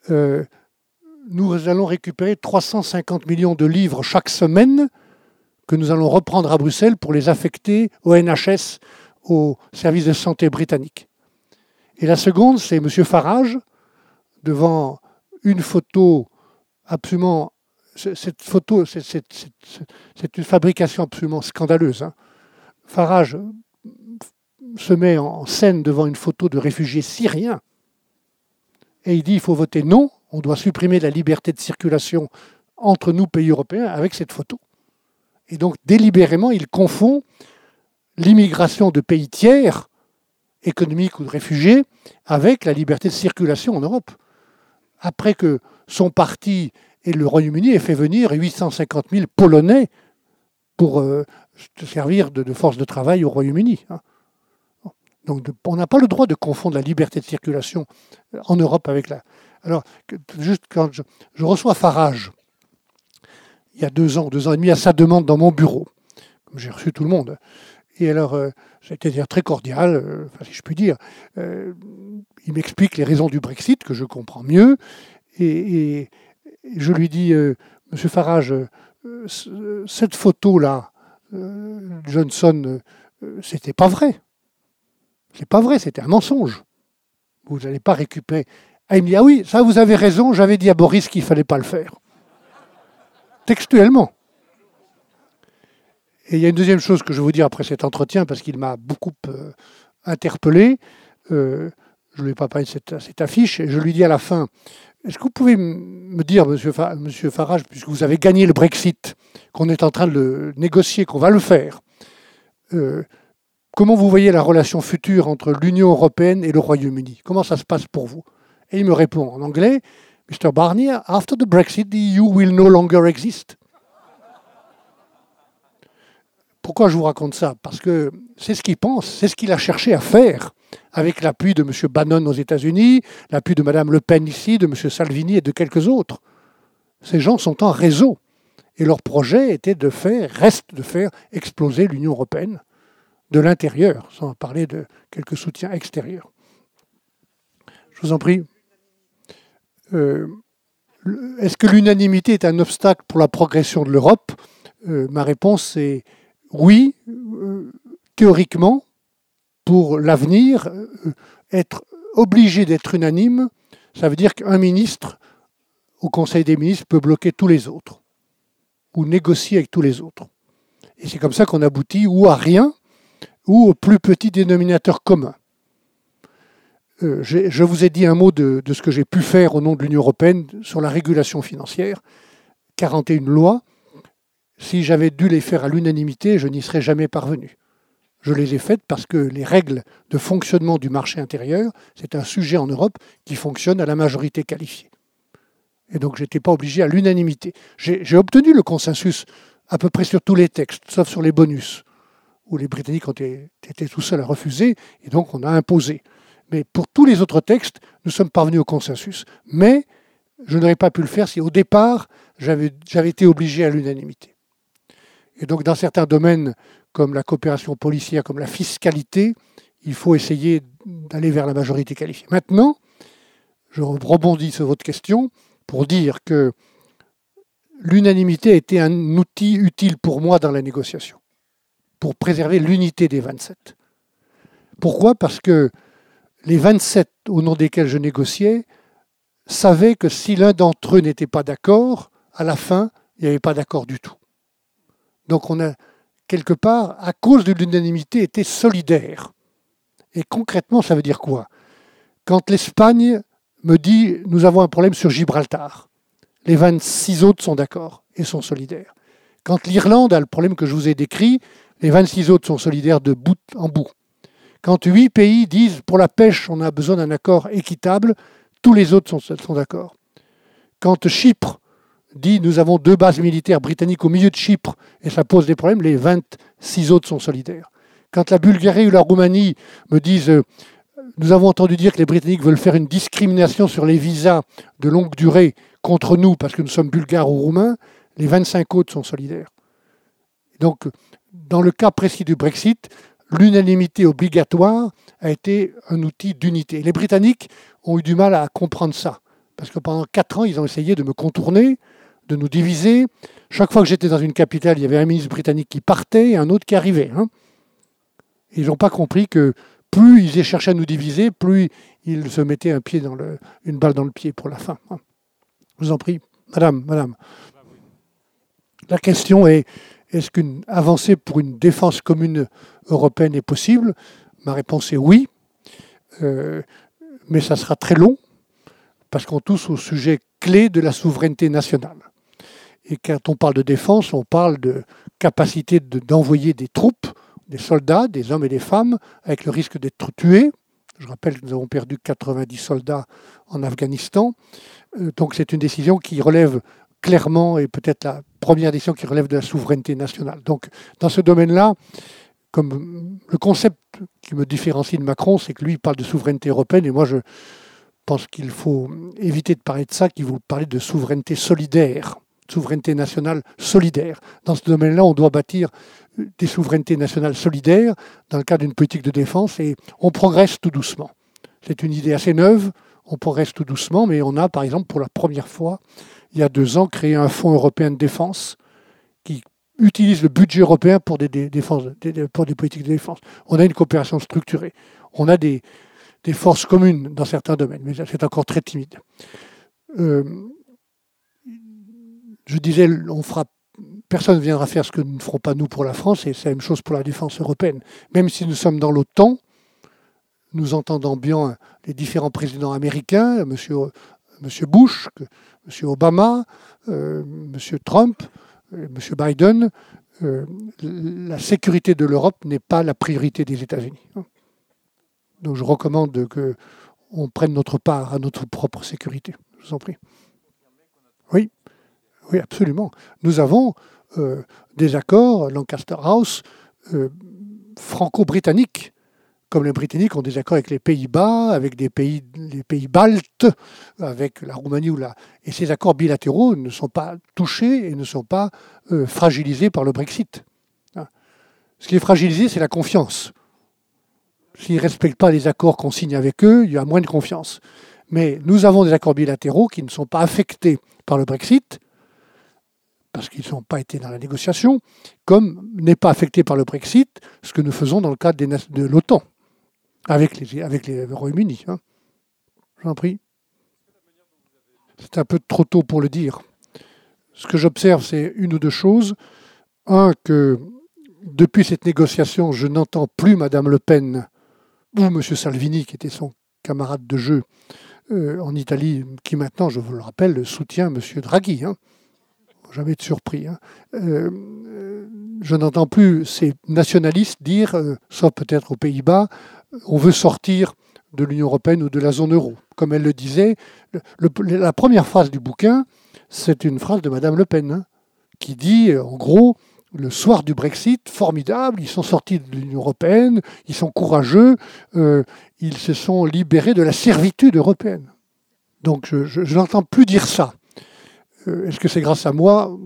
nous allons récupérer 350 millions de livres chaque semaine que nous allons reprendre à Bruxelles pour les affecter au NHS, au service de santé britannique. Et la seconde, c'est M. Farage devant une photo absolument... Cette photo, c'est une fabrication absolument scandaleuse. Farage se met en scène devant une photo de réfugiés syriens et il dit il faut voter non, on doit supprimer la liberté de circulation entre nous, pays européens, avec cette photo. Et donc, délibérément, il confond l'immigration de pays tiers, économiques ou de réfugiés, avec la liberté de circulation en Europe. Après que son parti et le Royaume-Uni aient fait venir 850 000 Polonais pour servir de force de travail au Royaume-Uni. Donc, on n'a pas le droit de confondre la liberté de circulation en Europe avec la... Alors, juste quand je reçois Farage, il y a 2 ans et demi, à sa demande dans mon bureau, comme j'ai reçu tout le monde. Et alors, ça a été très cordial, si je puis dire. Il m'explique les raisons du Brexit, que je comprends mieux. Et je lui dis, Monsieur Farage, cette photo-là, Johnson, c'était pas vrai. C'est pas vrai, c'était un mensonge. Vous n'allez pas récupérer. Ah, il me dit, ah oui, ça vous avez raison, j'avais dit à Boris qu'il ne fallait pas le faire. Textuellement. Et il y a une deuxième chose que je vais vous dire après cet entretien, parce qu'il m'a beaucoup interpellé. Je ne lui ai pas parlé de cette affiche, et je lui dis à la fin, est-ce que vous pouvez me dire, Monsieur Farage, puisque vous avez gagné le Brexit, qu'on est en train de le négocier, qu'on va le faire, comment vous voyez la relation future entre l'Union européenne et le Royaume-Uni? Comment ça se passe pour vous? Et il me répond en anglais, Mr. Barnier, after the Brexit, the EU will no longer exist. Pourquoi je vous raconte ça? Parce que c'est ce qu'il pense, c'est ce qu'il a cherché à faire, avec l'appui de M. Bannon aux États-Unis, l'appui de Mme Le Pen ici, de M. Salvini et de quelques autres. Ces gens sont en réseau. Et leur projet reste de faire exploser l'Union européenne de l'intérieur, sans parler de quelques soutiens extérieurs. Je vous en prie. Est-ce que l'unanimité est un obstacle pour la progression de l'Europe? Ma réponse est oui, théoriquement, pour l'avenir, être obligé d'être unanime, ça veut dire qu'un ministre au Conseil des ministres peut bloquer tous les autres, ou négocier avec tous les autres. Et c'est comme ça qu'on aboutit ou à rien, ou au plus petit dénominateur commun. Je vous ai dit un mot de ce que j'ai pu faire au nom de l'Union européenne sur la régulation financière, 41 lois. Si j'avais dû les faire à l'unanimité, je n'y serais jamais parvenu. Je les ai faites parce que les règles de fonctionnement du marché intérieur, c'est un sujet en Europe qui fonctionne à la majorité qualifiée. Et donc, je n'étais pas obligé à l'unanimité. J'ai obtenu le consensus à peu près sur tous les textes, sauf sur les bonus, où les Britanniques ont été tout seuls à refuser, et donc on a imposé. Mais pour tous les autres textes, nous sommes parvenus au consensus. Mais je n'aurais pas pu le faire si, au départ, j'avais été obligé à l'unanimité. Et donc, dans certains domaines, comme la coopération policière, comme la fiscalité, il faut essayer d'aller vers la majorité qualifiée. Maintenant, je rebondis sur votre question pour dire que l'unanimité a été un outil utile pour moi dans la négociation, pour préserver l'unité des 27. Pourquoi? Parce que les 27 au nom desquels je négociais savaient que si l'un d'entre eux n'était pas d'accord, à la fin, il n'y avait pas d'accord du tout. Donc on a, quelque part, à cause de l'unanimité, été solidaire. Et concrètement, ça veut dire quoi? Quand l'Espagne me dit « nous avons un problème sur Gibraltar », les 26 autres sont d'accord et sont solidaires. Quand l'Irlande a le problème que je vous ai décrit, les 26 autres sont solidaires de bout en bout. Quand 8 pays disent « pour la pêche, on a besoin d'un accord équitable », tous les autres sont d'accord. Quand Chypre dit « nous avons 2 bases militaires britanniques au milieu de Chypre et ça pose des problèmes », les 26 autres sont solidaires. Quand la Bulgarie ou la Roumanie me disent « nous avons entendu dire que les Britanniques veulent faire une discrimination sur les visas de longue durée contre nous parce que nous sommes bulgares ou roumains », les 25 autres sont solidaires. Donc, dans le cas précis du Brexit, l'unanimité obligatoire a été un outil d'unité. Les Britanniques ont eu du mal à comprendre ça, parce que pendant 4 ans, ils ont essayé de me contourner, de nous diviser. Chaque fois que j'étais dans une capitale, il y avait un ministre britannique qui partait et un autre qui arrivait. Ils n'ont pas compris que plus ils cherchaient à nous diviser, plus ils se mettaient une balle dans le pied pour la fin. Je vous en prie. Madame. La question est, est-ce qu'une avancée pour une défense commune européenne est possible? Ma réponse est oui, mais ça sera très long, parce qu'on touche au sujet clé de la souveraineté nationale. Et quand on parle de défense, on parle de capacité d'envoyer des troupes, des soldats, des hommes et des femmes, avec le risque d'être tués. Je rappelle que nous avons perdu 90 soldats en Afghanistan. Donc c'est une décision qui relève clairement, et peut-être la première décision qui relève de la souveraineté nationale. Donc dans ce domaine-là, comme le concept qui me différencie de Macron, c'est que lui il parle de souveraineté européenne, et moi je pense qu'il faut éviter de parler de ça, qu'il faut parler de souveraineté solidaire, souveraineté nationale solidaire. Dans ce domaine-là, on doit bâtir des souverainetés nationales solidaires dans le cadre d'une politique de défense, et on progresse tout doucement. C'est une idée assez neuve, on progresse tout doucement, mais on a par exemple pour la première fois, il y a 2 ans, créé un fonds européen de défense qui utilise le budget européen pour des politiques de défense. On a une coopération structurée. On a des forces communes dans certains domaines, mais c'est encore très timide. Je disais, personne ne viendra faire ce que nous ne ferons pas nous pour la France, et c'est la même chose pour la défense européenne. Même si nous sommes dans l'OTAN, nous entendons bien les différents présidents américains, M. Bush, M. Obama, M. Trump, M. Biden. La sécurité de l'Europe n'est pas la priorité des États-Unis. Donc je recommande qu'on prenne notre part à notre propre sécurité. Je vous en prie. Oui, absolument. Nous avons des accords, Lancaster House, franco-britanniques. Comme les Britanniques ont des accords avec les Pays-Bas, avec les pays baltes, avec la Roumanie et ces accords bilatéraux ne sont pas touchés et ne sont pas fragilisés par le Brexit. Ce qui est fragilisé, c'est la confiance. S'ils ne respectent pas les accords qu'on signe avec eux, il y a moins de confiance. Mais nous avons des accords bilatéraux qui ne sont pas affectés par le Brexit, parce qu'ils n'ont pas été dans la négociation, comme n'est pas affecté par le Brexit ce que nous faisons dans le cadre de l'OTAN, avec les Royaume-Uni. J'en prie. C'est un peu trop tôt pour le dire. Ce que j'observe, c'est une ou 2 choses. Un, que depuis cette négociation, je n'entends plus Mme Le Pen ou M. Salvini, qui était son camarade de jeu en Italie, qui maintenant, je vous le rappelle, soutient M. Draghi. Jamais être surpris. Je n'entends plus ces nationalistes dire, sauf peut-être aux Pays-Bas, on veut sortir de l'Union européenne ou de la zone euro. Comme elle le disait, la première phrase du bouquin, c'est une phrase de Mme Le Pen, qui dit, en gros, le soir du Brexit, formidable, ils sont sortis de l'Union européenne, ils sont courageux, ils se sont libérés de la servitude européenne. Donc je n'entends plus dire ça. Est-ce que c'est grâce à moi?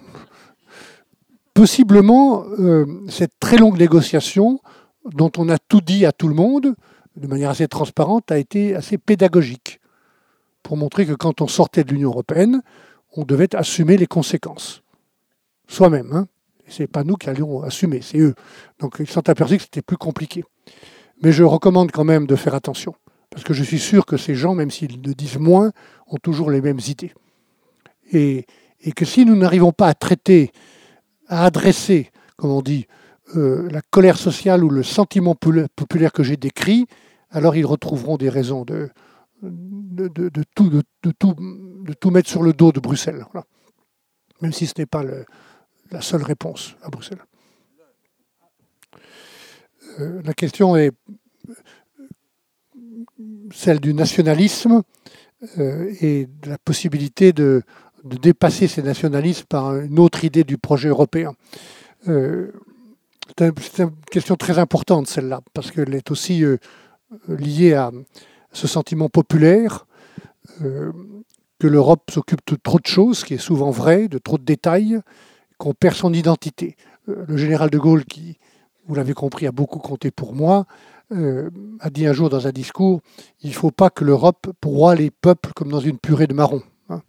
Possiblement, cette très longue négociation, dont on a tout dit à tout le monde, de manière assez transparente, a été assez pédagogique, pour montrer que quand on sortait de l'Union européenne, on devait assumer les conséquences. Soi-même. Ce n'est pas nous qui allions assumer, c'est eux. Donc ils sont aperçus que c'était plus compliqué. Mais je recommande quand même de faire attention. Parce que je suis sûr que ces gens, même s'ils le disent moins, ont toujours les mêmes idées. Et que si nous n'arrivons pas à traiter, à adresser, comme on dit, la colère sociale ou le sentiment populaire que j'ai décrit, alors ils retrouveront des raisons de tout mettre sur le dos de Bruxelles. Voilà. Même si ce n'est pas la seule réponse à Bruxelles. La question est celle du nationalisme et de la possibilité de dépasser ces nationalismes par une autre idée du projet européen. C'est une question très importante, celle-là, parce qu'elle est aussi liée à ce sentiment populaire que l'Europe s'occupe de trop de choses, ce qui est souvent vrai, de trop de détails, qu'on perd son identité. Le général de Gaulle, qui, vous l'avez compris, a beaucoup compté pour moi, a dit un jour dans un discours, il ne faut pas que l'Europe broie les peuples comme dans une purée de marrons.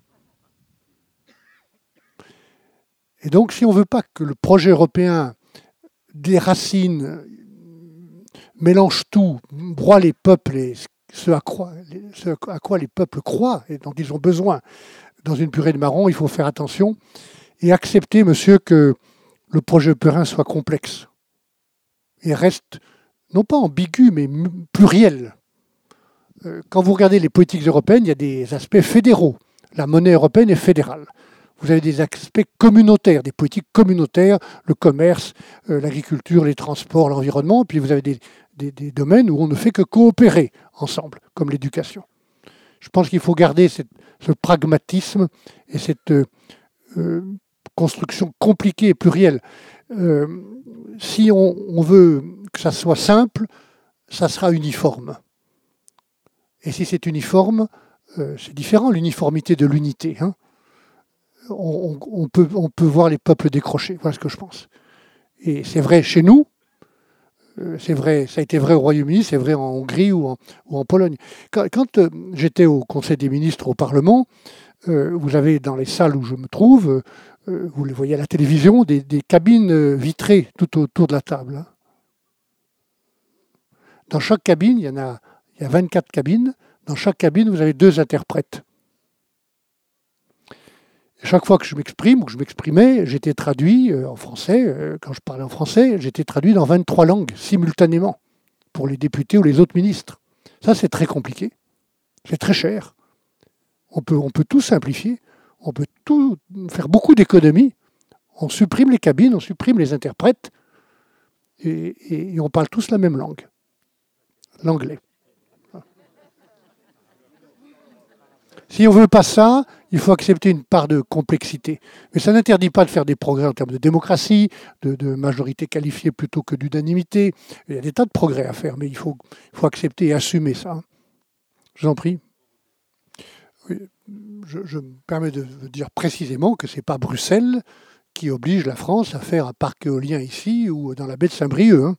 Et donc, si on ne veut pas que le projet européen déracine, mélange tout, broie les peuples et ce à quoi les peuples croient et dont ils ont besoin dans une purée de marrons, il faut faire attention et accepter, monsieur, que le projet européen soit complexe et reste, non pas ambigu, mais pluriel. Quand vous regardez les politiques européennes, il y a des aspects fédéraux. La monnaie européenne est fédérale. Vous avez des aspects communautaires, des politiques communautaires, le commerce, l'agriculture, les transports, l'environnement. Puis vous avez des domaines où on ne fait que coopérer ensemble, comme l'éducation. Je pense qu'il faut garder ce pragmatisme et cette construction compliquée et plurielle. Si on veut que ça soit simple, ça sera uniforme. Et si c'est uniforme, c'est différent, l'uniformité de l'unité. Hein. On peut voir les peuples décrocher, voilà ce que je pense. Et c'est vrai chez nous, c'est vrai, ça a été vrai au Royaume-Uni, c'est vrai en Hongrie ou en Pologne. Quand j'étais au Conseil des ministres au Parlement, vous avez dans les salles où je me trouve, vous les voyez à la télévision, des cabines vitrées tout autour de la table. Hein. Dans chaque cabine, il y a 24 cabines. Dans chaque cabine, vous avez 2 interprètes. Et chaque fois que je m'exprime ou que je m'exprimais, j'étais traduit en français. Quand je parlais en français, j'étais traduit dans 23 langues simultanément pour les députés ou les autres ministres. Ça, c'est très compliqué. C'est très cher. On peut tout simplifier. On peut tout faire beaucoup d'économies. On supprime les cabines, on supprime les interprètes et on parle tous la même langue. L'anglais. Si on ne veut pas ça, il faut accepter une part de complexité. Mais ça n'interdit pas de faire des progrès en termes de démocratie, de majorité qualifiée plutôt que d'unanimité. Il y a des tas de progrès à faire, mais il faut accepter et assumer ça. Je vous en prie. Oui, je me permets de dire précisément que ce n'est pas Bruxelles qui oblige la France à faire un parc éolien ici ou dans la baie de Saint-Brieuc. Hein.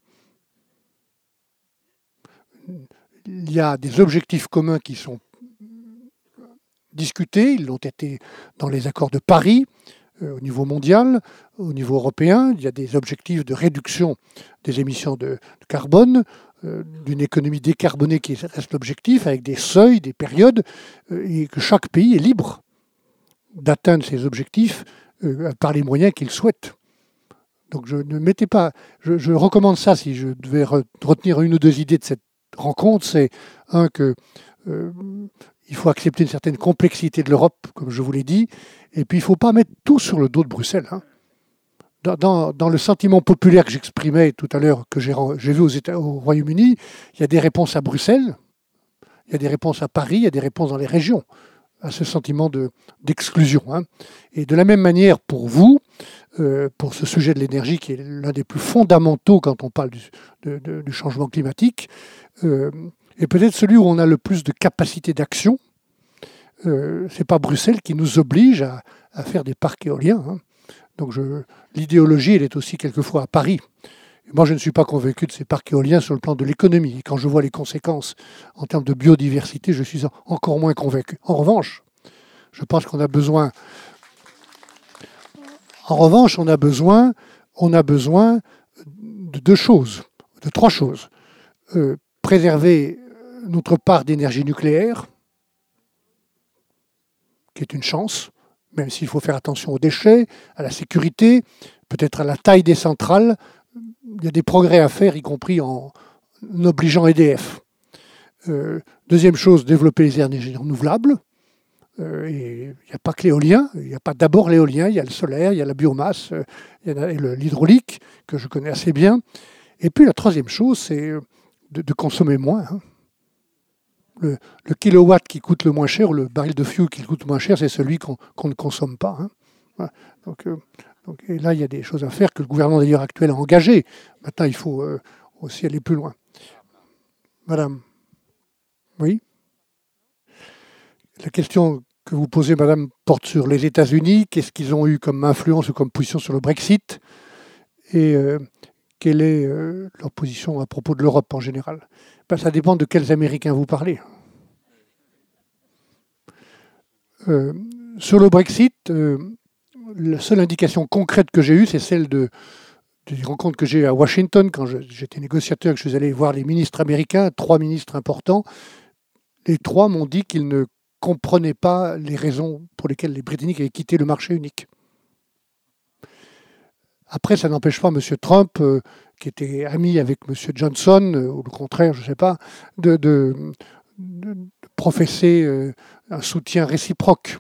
Il y a des objectifs communs qui sont discutés, ils l'ont été dans les accords de Paris, au niveau mondial, au niveau européen. Il y a des objectifs de réduction des émissions de carbone, d'une économie décarbonée qui reste l'objectif, avec des seuils, des périodes, et que chaque pays est libre d'atteindre ces objectifs par les moyens qu'il souhaite. Donc je ne mettais pas... Je recommande ça, si je devais retenir une ou 2 idées de cette rencontre, c'est que il faut accepter une certaine complexité de l'Europe, comme je vous l'ai dit, et puis il ne faut pas mettre tout sur le dos de Bruxelles. Hein. Dans le sentiment populaire que j'exprimais tout à l'heure, que j'ai vu au Royaume-Uni, il y a des réponses à Bruxelles, il y a des réponses à Paris, il y a des réponses dans les régions, à ce sentiment d'exclusion. Hein. Et de la même manière, pour vous, pour ce sujet de l'énergie, qui est l'un des plus fondamentaux quand on parle du changement climatique, et peut-être celui où on a le plus de capacité d'action, ce n'est pas Bruxelles qui nous oblige à faire des parcs éoliens. Hein. Donc l'idéologie, elle est aussi quelquefois à Paris. Et moi, je ne suis pas convaincu de ces parcs éoliens sur le plan de l'économie. Et quand je vois les conséquences en termes de biodiversité, je suis encore moins convaincu. En revanche, je pense qu'on a besoin... En revanche, on a besoin de 2 choses, de 3 choses. Préserver notre part d'énergie nucléaire, qui est une chance, même s'il faut faire attention aux déchets, à la sécurité, peut-être à la taille des centrales. Il y a des progrès à faire, y compris en obligeant EDF. Deuxième chose, développer les énergies renouvelables. Et il n'y a pas que l'éolien, il n'y a pas d'abord l'éolien, il y a le solaire, il y a la biomasse, il y a l'hydraulique, que je connais assez bien. Et puis la troisième chose, c'est de consommer moins. Hein. Le kilowatt qui coûte le moins cher, ou le baril de fuel qui coûte le moins cher, c'est celui qu'on ne consomme pas. Hein. Voilà. Donc, et là, il y a des choses à faire que le gouvernement d'ailleurs actuel a engagées. Maintenant, il faut aussi aller plus loin. Madame. Oui. La question que vous posez, madame, porte sur les États-Unis. Qu'est-ce qu'ils ont eu comme influence ou comme position sur le Brexit? Et quelle est leur position à propos de l'Europe en général? Ça dépend de quels Américains vous parlez. Sur le Brexit, la seule indication concrète que j'ai eue, c'est celle des rencontres que j'ai eues à Washington, quand j'étais négociateur, que je suis allé voir les ministres américains, 3 ministres importants. Les 3 m'ont dit qu'ils ne comprenaient pas les raisons pour lesquelles les Britanniques avaient quitté le marché unique. Après, ça n'empêche pas M. Trump, qui était ami avec M. Johnson, ou le contraire, je ne sais pas, de professer un soutien réciproque.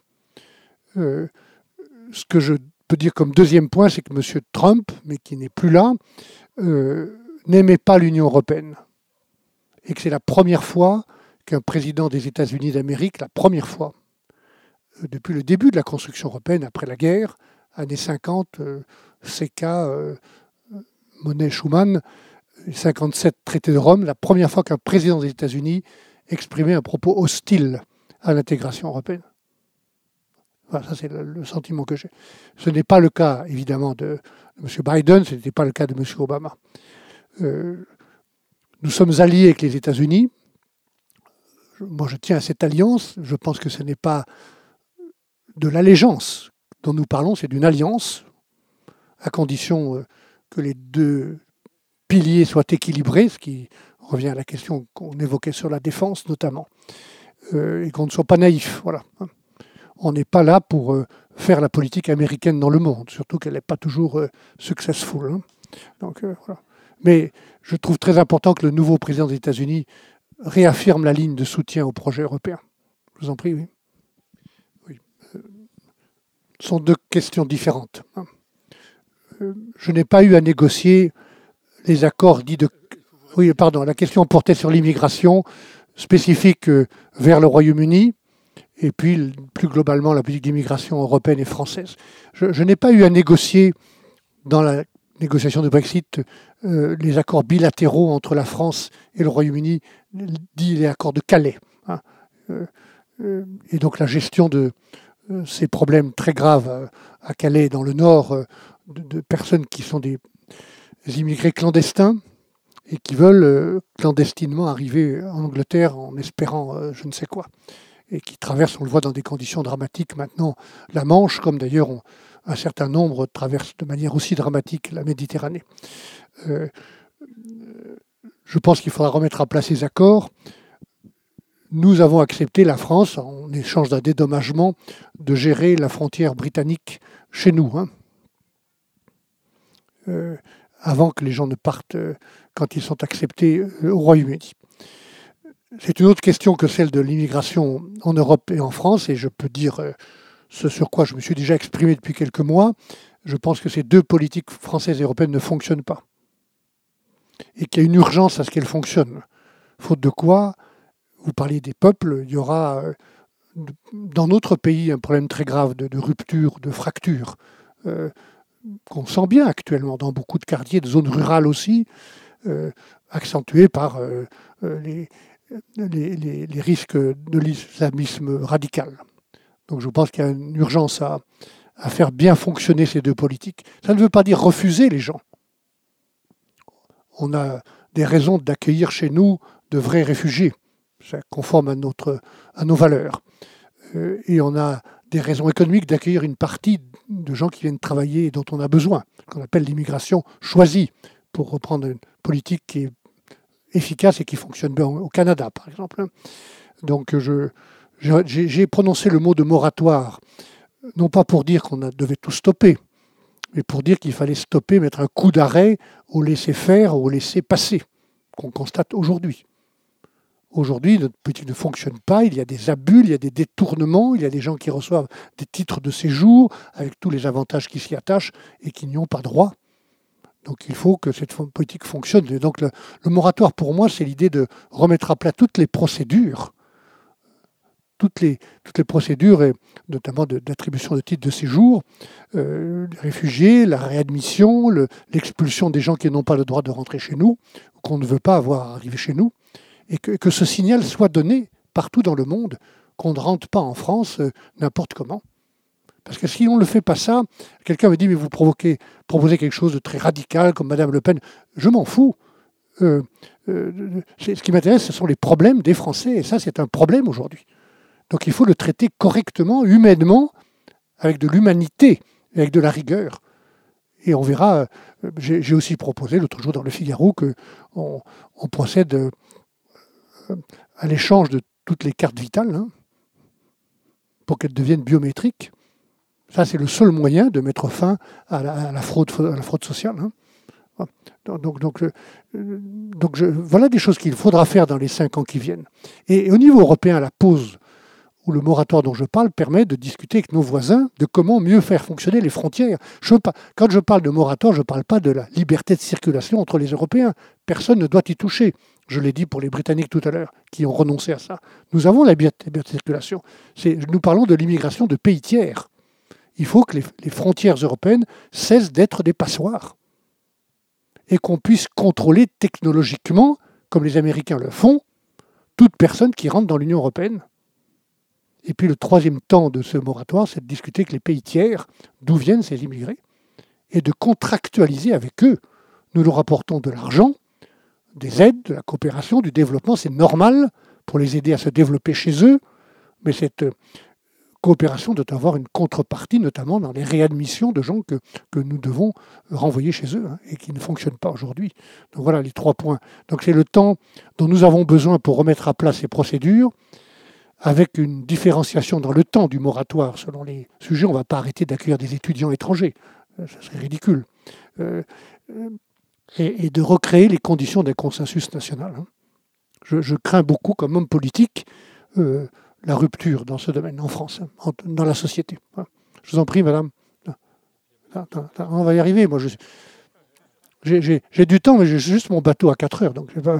Ce que je peux dire comme deuxième point, c'est que M. Trump, mais qui n'est plus là, n'aimait pas l'Union européenne. Et que c'est la première fois qu'un président des États-Unis d'Amérique, la première fois, depuis le début de la construction européenne, après la guerre, années 50, CK, Monnet-Schuman, 57 traité de Rome, la première fois qu'un président des États-Unis exprimait un propos hostile à l'intégration européenne. Voilà, ça c'est le sentiment que j'ai. Ce n'est pas le cas, évidemment, de M. Biden, ce n'était pas le cas de M. Obama. Nous sommes alliés avec les États-Unis. Moi, je tiens à cette alliance. Je pense que ce n'est pas de l'allégeance dont nous parlons, c'est d'une alliance, à condition que les 2 piliers soient équilibrés, ce qui revient à la question qu'on évoquait sur la défense notamment, et qu'on ne soit pas naïf. Voilà. On n'est pas là pour faire la politique américaine dans le monde, surtout qu'elle n'est pas toujours successful. Hein. Donc, voilà. Mais je trouve très important que le nouveau président des États-Unis réaffirme la ligne de soutien au projet européen. Je vous en prie, oui. Oui. Ce sont 2 questions différentes. Hein. Je n'ai pas eu à négocier les accords dits de... Oui, pardon, la question portait sur l'immigration spécifique vers le Royaume-Uni et puis plus globalement la politique d'immigration européenne et française. Je n'ai pas eu à négocier dans la négociation de Brexit les accords bilatéraux entre la France et le Royaume-Uni, dit les accords de Calais. Hein. Et donc la gestion de ces problèmes très graves à Calais, dans le nord, de personnes qui sont des immigrés clandestins et qui veulent clandestinement arriver en Angleterre en espérant je ne sais quoi. Et qui traversent, on le voit, dans des conditions dramatiques maintenant, la Manche, comme d'ailleurs un certain nombre traversent de manière aussi dramatique la Méditerranée. Je pense qu'il faudra remettre à plat ces accords. Nous avons accepté, la France, en échange d'un dédommagement, de gérer la frontière britannique chez nous. Hein. Avant que les gens ne partent quand ils sont acceptés au Royaume-Uni. C'est une autre question que celle de l'immigration en Europe et en France, et je peux dire ce sur quoi je me suis déjà exprimé depuis quelques mois. Je pense que ces 2 politiques françaises et européennes ne fonctionnent pas. Et qu'il y a une urgence à ce qu'elles fonctionnent. Faute de quoi, vous parliez des peuples, il y aura dans notre pays un problème très grave de rupture, de fracture, qu'on sent bien actuellement dans beaucoup de quartiers, de zones rurales aussi, accentués par les risques de l'islamisme radical. Donc je pense qu'il y a une urgence à faire bien fonctionner ces 2 politiques. Ça ne veut pas dire refuser les gens. On a des raisons d'accueillir chez nous de vrais réfugiés. C'est conforme à nos valeurs. Et on a des raisons économiques d'accueillir une partie de gens qui viennent travailler et dont on a besoin, qu'on appelle l'immigration choisie, pour reprendre une politique qui est efficace et qui fonctionne bien au Canada, par exemple. Donc j'ai prononcé le mot de moratoire, non pas pour dire qu'on devait tout stopper, mais pour dire qu'il fallait stopper, mettre un coup d'arrêt au laisser-faire, au laisser-passer, qu'on constate aujourd'hui. Aujourd'hui, notre politique ne fonctionne pas, il y a des abus, il y a des détournements, il y a des gens qui reçoivent des titres de séjour avec tous les avantages qui s'y attachent et qui n'y ont pas droit. Donc il faut que cette politique fonctionne. Et donc le moratoire, pour moi, c'est l'idée de remettre à plat toutes les procédures, et notamment d'attribution de titres de séjour, les réfugiés, la réadmission, l'expulsion des gens qui n'ont pas le droit de rentrer chez nous, ou qu'on ne veut pas avoir arrivé chez nous, et que ce signal soit donné partout dans le monde, qu'on ne rentre pas en France n'importe comment. Parce que si on ne le fait pas ça, quelqu'un me dit, mais vous proposez quelque chose de très radical, comme Madame Le Pen. Je m'en fous. Ce qui m'intéresse, ce sont les problèmes des Français, et ça, c'est un problème aujourd'hui. Donc il faut le traiter correctement, humainement, avec de l'humanité, avec de la rigueur. Et on verra, j'ai aussi proposé l'autre jour dans le Figaro qu'on procède à l'échange de toutes les cartes vitales pour qu'elles deviennent biométriques. Ça, c'est le seul moyen de mettre fin à la fraude sociale. Voilà des choses qu'il faudra faire dans les 5 ans qui viennent. Et au niveau européen, la pause ou le moratoire dont je parle permet de discuter avec nos voisins de comment mieux faire fonctionner les frontières. Quand je parle de moratoire, je ne parle pas de la liberté de circulation entre les Européens. Personne ne doit y toucher. Je l'ai dit pour les Britanniques tout à l'heure, qui ont renoncé à ça. Nous avons la liberté de circulation. Nous parlons de l'immigration de pays tiers. Il faut que les frontières européennes cessent d'être des passoires et qu'on puisse contrôler technologiquement, comme les Américains le font, toute personne qui rentre dans l'Union européenne. Et puis le troisième temps de ce moratoire, c'est de discuter avec les pays tiers, d'où viennent ces immigrés, et de contractualiser avec eux. Nous leur apportons de l'argent, des aides, de la coopération, du développement. C'est normal pour les aider à se développer chez eux, mais cette coopération doit avoir une contrepartie, notamment dans les réadmissions de gens que nous devons renvoyer chez eux et qui ne fonctionnent pas aujourd'hui. Donc voilà les 3 points. Donc c'est le temps dont nous avons besoin pour remettre à plat ces procédures, avec une différenciation dans le temps du moratoire selon les sujets. On ne va pas arrêter d'accueillir des étudiants étrangers, ça serait ridicule. Et de recréer les conditions d'un consensus national. Je crains beaucoup, comme homme politique, la rupture dans ce domaine en France, dans la société. Je vous en prie, madame. On va y arriver. Moi, j'ai du temps, mais j'ai juste mon bateau à 4 heures. Donc pas...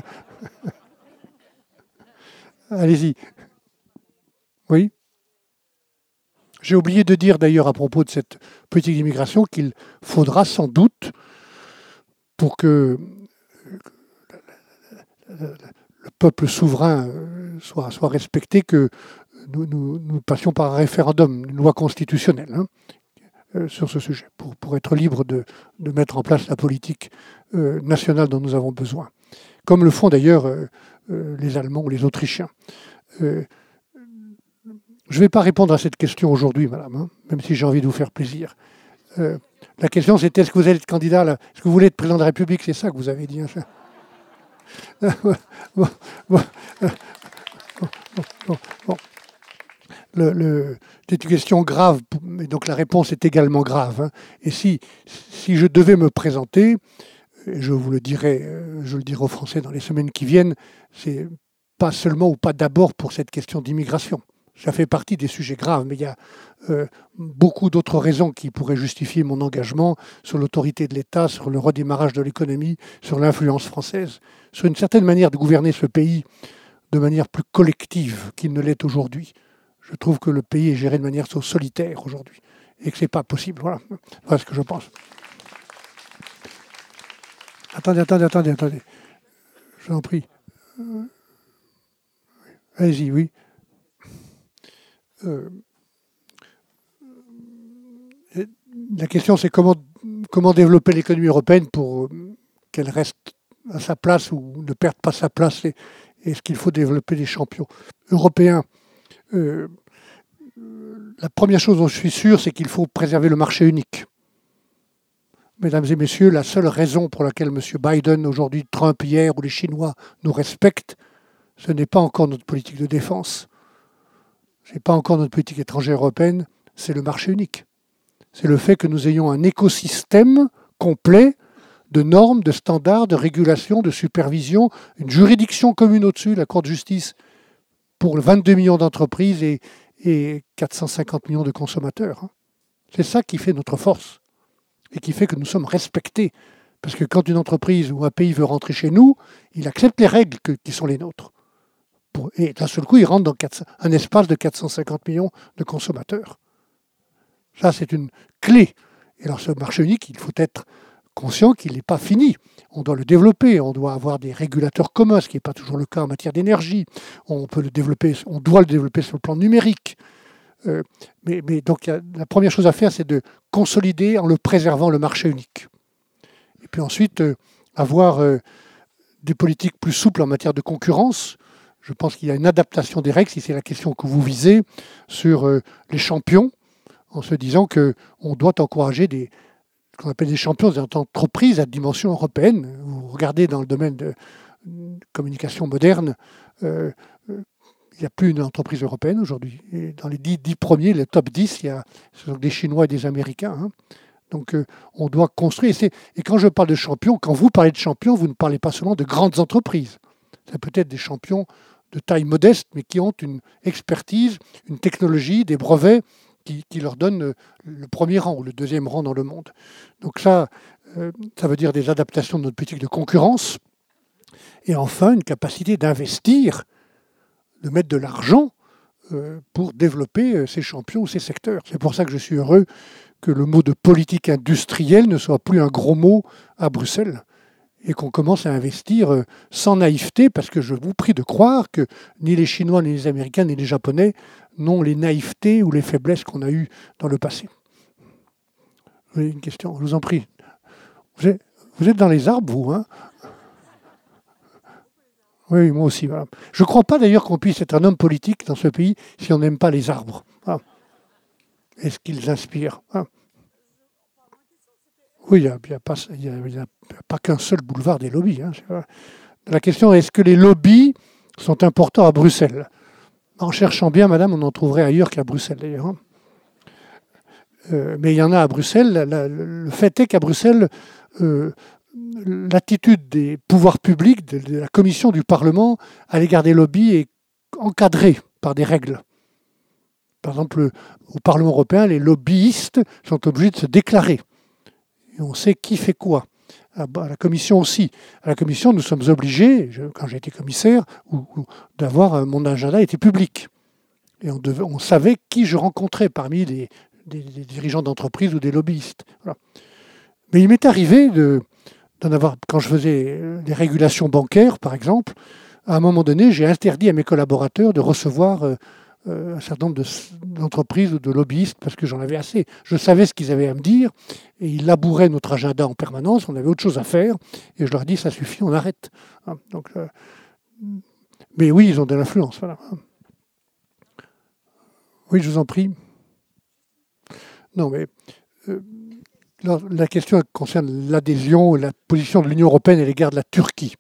Allez-y. Oui. J'ai oublié de dire d'ailleurs à propos de cette politique d'immigration qu'il faudra sans doute, pour que le peuple souverain soit respecté, que nous passions par un référendum, une loi constitutionnelle sur ce sujet, pour être libre de mettre en place la politique nationale dont nous avons besoin. Comme le font d'ailleurs les Allemands ou les Autrichiens. Je ne vais pas répondre à cette question aujourd'hui, madame, même si j'ai envie de vous faire plaisir. La question, c'était est-ce que vous allez être candidat là, est-ce que vous voulez être président de la République? C'est ça que vous avez dit. C'est une question grave, et donc la réponse est également grave. Et si je devais me présenter, je vous le dirai, je le dirai aux Français dans les semaines qui viennent, c'est pas seulement ou pas d'abord pour cette question d'immigration. Ça fait partie des sujets graves, mais il y a beaucoup d'autres raisons qui pourraient justifier mon engagement sur l'autorité de l'État, sur le redémarrage de l'économie, sur l'influence française, sur une certaine manière de gouverner ce pays de manière plus collective qu'il ne l'est aujourd'hui. Je trouve que le pays est géré de manière solitaire aujourd'hui et que ce n'est pas possible. Voilà ce que je pense. Attendez. Je vous en prie. Allez-y, oui. La question, c'est comment développer l'économie européenne pour qu'elle reste à sa place ou ne perde pas sa place. Est-ce qu'il faut développer des champions européens? La première chose dont je suis sûr, c'est qu'il faut préserver le marché unique. mesdames et messieurs, la seule raison pour laquelle M. Biden, aujourd'hui Trump hier, ou les Chinois nous respectent, ce n'est pas encore notre politique de défense, ce n'est pas encore notre politique étrangère européenne, c'est le marché unique. C'est le fait que nous ayons un écosystème complet de normes, de standards, de régulation, de supervision, une juridiction commune au-dessus, la Cour de justice, pour 22 millions d'entreprises et 450 millions de consommateurs. C'est ça qui fait notre force et qui fait que nous sommes respectés. Parce que quand une entreprise ou un pays veut rentrer chez nous, il accepte les règles qui sont les nôtres. Et d'un seul coup, il rentre dans un espace de 450 millions de consommateurs. Ça, c'est une clé. Et alors, ce marché unique, il faut être conscient qu'il n'est pas fini. On doit le développer, on doit avoir des régulateurs communs, ce qui n'est pas toujours le cas en matière d'énergie. On doit le développer sur le plan numérique. Mais donc, la première chose à faire, c'est de consolider en le préservant le marché unique. Et puis ensuite, avoir des politiques plus souples en matière de concurrence. Je pense qu'il y a une adaptation des règles, si c'est la question que vous visez, sur les champions, en se disant qu'on doit encourager ce qu'on appelle des champions, des entreprises à dimension européenne. Vous regardez dans le domaine de communication moderne, il n'y a plus une entreprise européenne aujourd'hui. Et dans les 10 premiers, les top 10, ce sont des Chinois et des Américains. Hein. Donc on doit construire. Et quand je parle de champions, quand vous parlez de champions, vous ne parlez pas seulement de grandes entreprises. Ça peut être des champions de taille modeste, mais qui ont une expertise, une technologie, des brevets qui leur donnent le premier rang ou le deuxième rang dans le monde. Donc ça veut dire des adaptations de notre politique de concurrence. Et enfin, une capacité d'investir, de mettre de l'argent pour développer ces champions ou ces secteurs. C'est pour ça que je suis heureux que le mot de politique industrielle ne soit plus un gros mot à Bruxelles et qu'on commence à investir sans naïveté, parce que je vous prie de croire que ni les Chinois, ni les Américains, ni les Japonais n'ont les naïvetés ou les faiblesses qu'on a eues dans le passé. Vous avez une question? Je vous en prie. Vous êtes dans les arbres, vous, hein? Oui, moi aussi. Voilà. Je ne crois pas d'ailleurs qu'on puisse être un homme politique dans ce pays si on n'aime pas les arbres. Voilà. Est-ce qu'ils inspirent? Hein? Oui, il n'y a pas qu'un seul boulevard des lobbies. Hein, la question est, est-ce que les lobbies sont importants à Bruxelles? En cherchant bien, madame, on en trouverait ailleurs qu'à Bruxelles, d'ailleurs. Hein. Mais il y en a à Bruxelles. Le fait est qu'à Bruxelles, l'attitude des pouvoirs publics, de la commission du Parlement à l'égard des lobbies est encadrée par des règles. Par exemple, au Parlement européen, les lobbyistes sont obligés de se déclarer. Et on sait qui fait quoi. À la Commission aussi. À la Commission, nous sommes obligés, quand j'ai été commissaire, d'avoir mon agenda était public. Et on savait qui je rencontrais parmi des dirigeants d'entreprise ou des lobbyistes. Voilà. Mais il m'est arrivé d'en avoir, quand je faisais des régulations bancaires, par exemple, à un moment donné, j'ai interdit à mes collaborateurs de recevoir un certain nombre d'entreprises ou de lobbyistes parce que j'en avais assez. Je savais ce qu'ils avaient à me dire et ils labouraient notre agenda en permanence. On avait autre chose à faire et je leur dis ça suffit, on arrête. Hein, donc, mais oui, ils ont de l'influence. Voilà. Oui, je vous en prie. Non, mais la question concerne l'adhésion, la position de l'Union européenne à l'égard de la Turquie.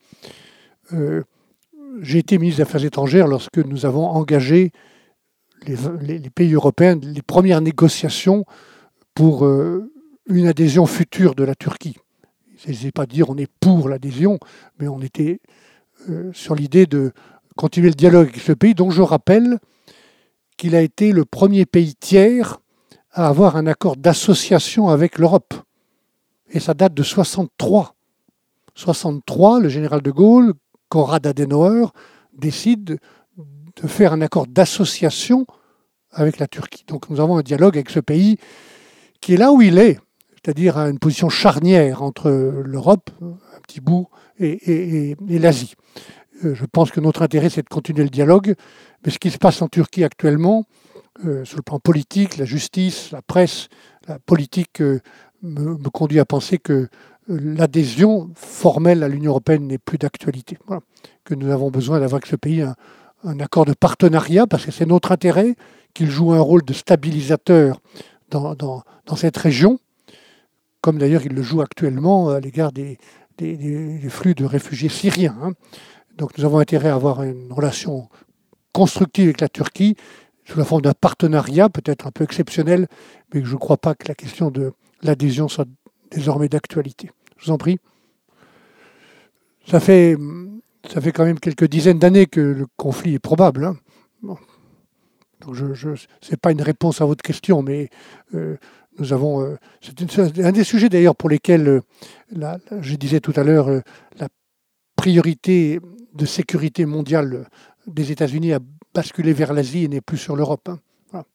J'ai été ministre des Affaires étrangères lorsque nous avons engagé les pays européens, les premières négociations pour une adhésion future de la Turquie. Je ne sais pas dire on est pour l'adhésion, mais on était sur l'idée de continuer le dialogue avec ce pays, dont je rappelle qu'il a été le premier pays tiers à avoir un accord d'association avec l'Europe. Et ça date de 1963. 1963, le général de Gaulle, Konrad Adenauer, décide de faire un accord d'association avec la Turquie. Donc nous avons un dialogue avec ce pays qui est là où il est, c'est-à-dire à une position charnière entre l'Europe, un petit bout, et l'Asie. Je pense que notre intérêt, c'est de continuer le dialogue, mais ce qui se passe en Turquie actuellement, sur le plan politique, la justice, la presse, la politique me conduit à penser que l'adhésion formelle à l'Union européenne n'est plus d'actualité. Voilà. Que nous avons besoin d'avoir avec ce pays un accord de partenariat, parce que c'est notre intérêt qu'il joue un rôle de stabilisateur dans cette région, comme d'ailleurs il le joue actuellement à l'égard des flux de réfugiés syriens. Hein. Donc nous avons intérêt à avoir une relation constructive avec la Turquie, sous la forme d'un partenariat peut-être un peu exceptionnel, mais je ne crois pas que la question de l'adhésion soit désormais d'actualité. Je vous en prie. Ça fait quand même quelques dizaines d'années que le conflit est probable. Hein. Bon. Donc c'est pas une réponse à votre question, mais nous avons... c'est un des sujets d'ailleurs pour lesquels, je disais tout à l'heure, la priorité de sécurité mondiale des États-Unis a basculé vers l'Asie et n'est plus sur l'Europe. Hein. Voilà.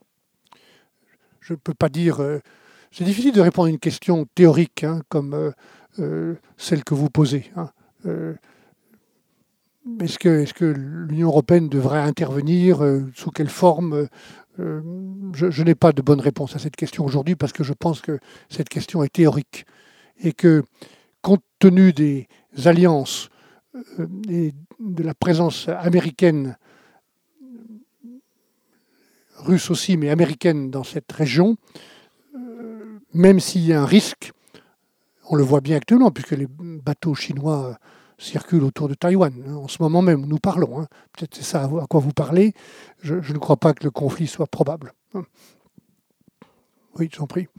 Je ne peux pas dire... c'est difficile de répondre à une question théorique hein, comme celle que vous posez. Hein. Est-ce que l'Union européenne devrait intervenir sous quelle forme je n'ai pas de bonne réponse à cette question aujourd'hui parce que je pense que cette question est théorique et que compte tenu des alliances et de la présence américaine, russe aussi, mais américaine dans cette région, même s'il y a un risque, on le voit bien actuellement puisque les bateaux chinois circulent autour de Taïwan, hein, en ce moment même, nous parlons. Hein. Peut-être c'est ça à quoi vous parlez. Je ne crois pas que le conflit soit probable. Hein. Oui, je vous en prie.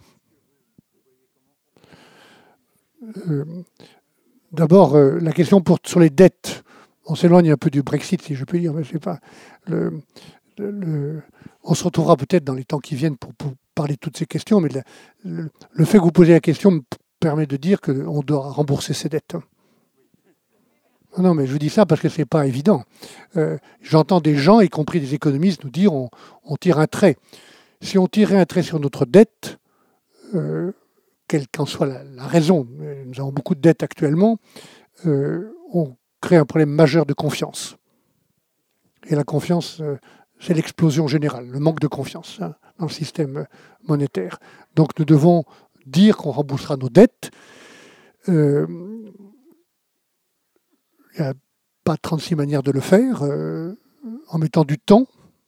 D'abord, la question sur les dettes. On s'éloigne un peu du Brexit, si je peux dire, mais je sais pas. On se retrouvera peut-être dans les temps qui viennent pour parler de toutes ces questions, mais le fait que vous posiez la question me permet de dire qu'on doit rembourser ses dettes. Hein. Non, mais je vous dis ça parce que ce n'est pas évident. J'entends des gens, y compris des économistes, nous dire on tire un trait. Si on tirait un trait sur notre dette, quelle qu'en soit la raison, nous avons beaucoup de dettes actuellement, on crée un problème majeur de confiance. Et la confiance, c'est l'explosion générale, le manque de confiance hein, dans le système monétaire. Donc nous devons dire qu'on remboursera nos dettes. Il n'y a pas 36 manières de le faire, en mettant du temps,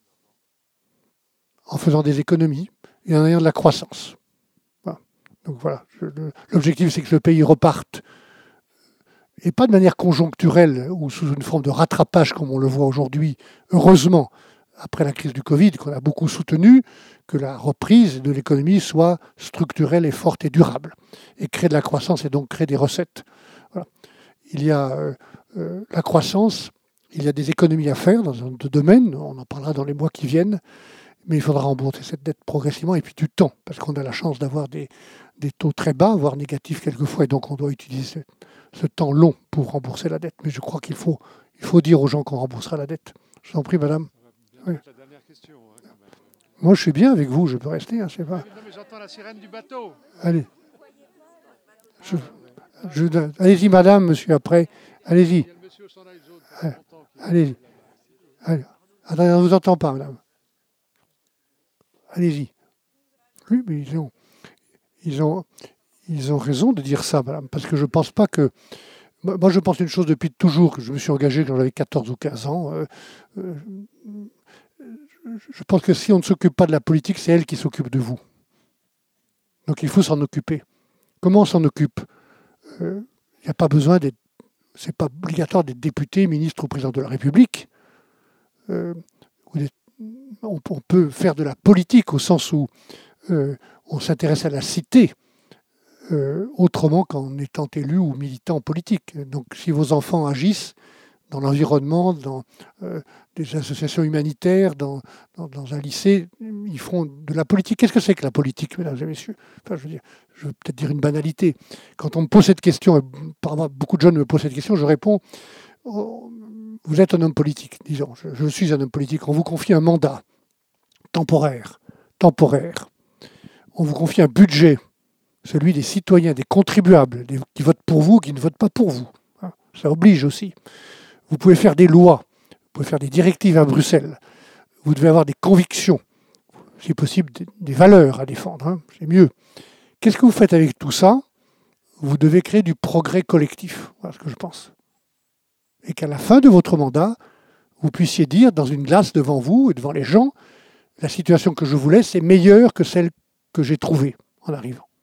en faisant des économies et en ayant de la croissance. Voilà. Donc voilà, l'objectif c'est que le pays reparte, et pas de manière conjoncturelle ou sous une forme de rattrapage comme on le voit aujourd'hui, heureusement, après la crise du Covid, qu'on a beaucoup soutenu, que la reprise de l'économie soit structurelle et forte et durable, et créer de la croissance et donc créer des recettes. Voilà. Il y a la croissance, il y a des économies à faire dans un domaine, on en parlera dans les mois qui viennent, mais il faudra rembourser cette dette progressivement et puis du temps, parce qu'on a la chance d'avoir des taux très bas, voire négatifs quelquefois, et donc on doit utiliser ce temps long pour rembourser la dette. Mais je crois qu'il faut dire aux gens qu'on remboursera la dette. Je vous en prie, madame. Oui. La dernière question, hein, quand même. Moi, je suis bien avec vous, je peux rester, hein, je sais pas. Non, mais j'entends la sirène du bateau. Allez. Allez-y, madame, monsieur, après. Allez-y. Allez-y. Allez. Attendez, on ne vous entend pas, madame. Allez-y. Oui, mais ils ont raison de dire ça, madame, parce que je ne pense pas que... Moi, je pense une chose depuis toujours, que je me suis engagé quand j'avais 14 ou 15 ans. Je pense que si on ne s'occupe pas de la politique, c'est elle qui s'occupe de vous. Donc il faut s'en occuper. Comment on s'en occupe ? Il n'y a pas besoin d'être... C'est pas obligatoire d'être député, ministre ou président de la République. On peut faire de la politique au sens où on s'intéresse à la cité autrement qu'en étant élu ou militant politique. Donc si vos enfants agissent dans l'environnement, dans des associations humanitaires, dans un lycée, ils feront de la politique. Qu'est-ce que c'est que la politique, mesdames et messieurs ? Enfin, je veux peut-être dire une banalité. Quand on me pose cette question, et beaucoup de jeunes me posent cette question, je réponds, vous êtes un homme politique, disons, je suis un homme politique, on vous confie un mandat temporaire. On vous confie un budget, celui des citoyens, des contribuables, qui votent pour vous, qui ne votent pas pour vous. Ça oblige aussi. Vous pouvez faire des lois, vous pouvez faire des directives à Bruxelles, vous devez avoir des convictions, si possible des valeurs à défendre, hein, c'est mieux. Qu'est-ce que vous faites avec tout ça ? Vous devez créer du progrès collectif, voilà ce que je pense. Et qu'à la fin de votre mandat, vous puissiez dire dans une glace devant vous et devant les gens, la situation que je vous laisse est meilleure que celle que j'ai trouvée en arrivant.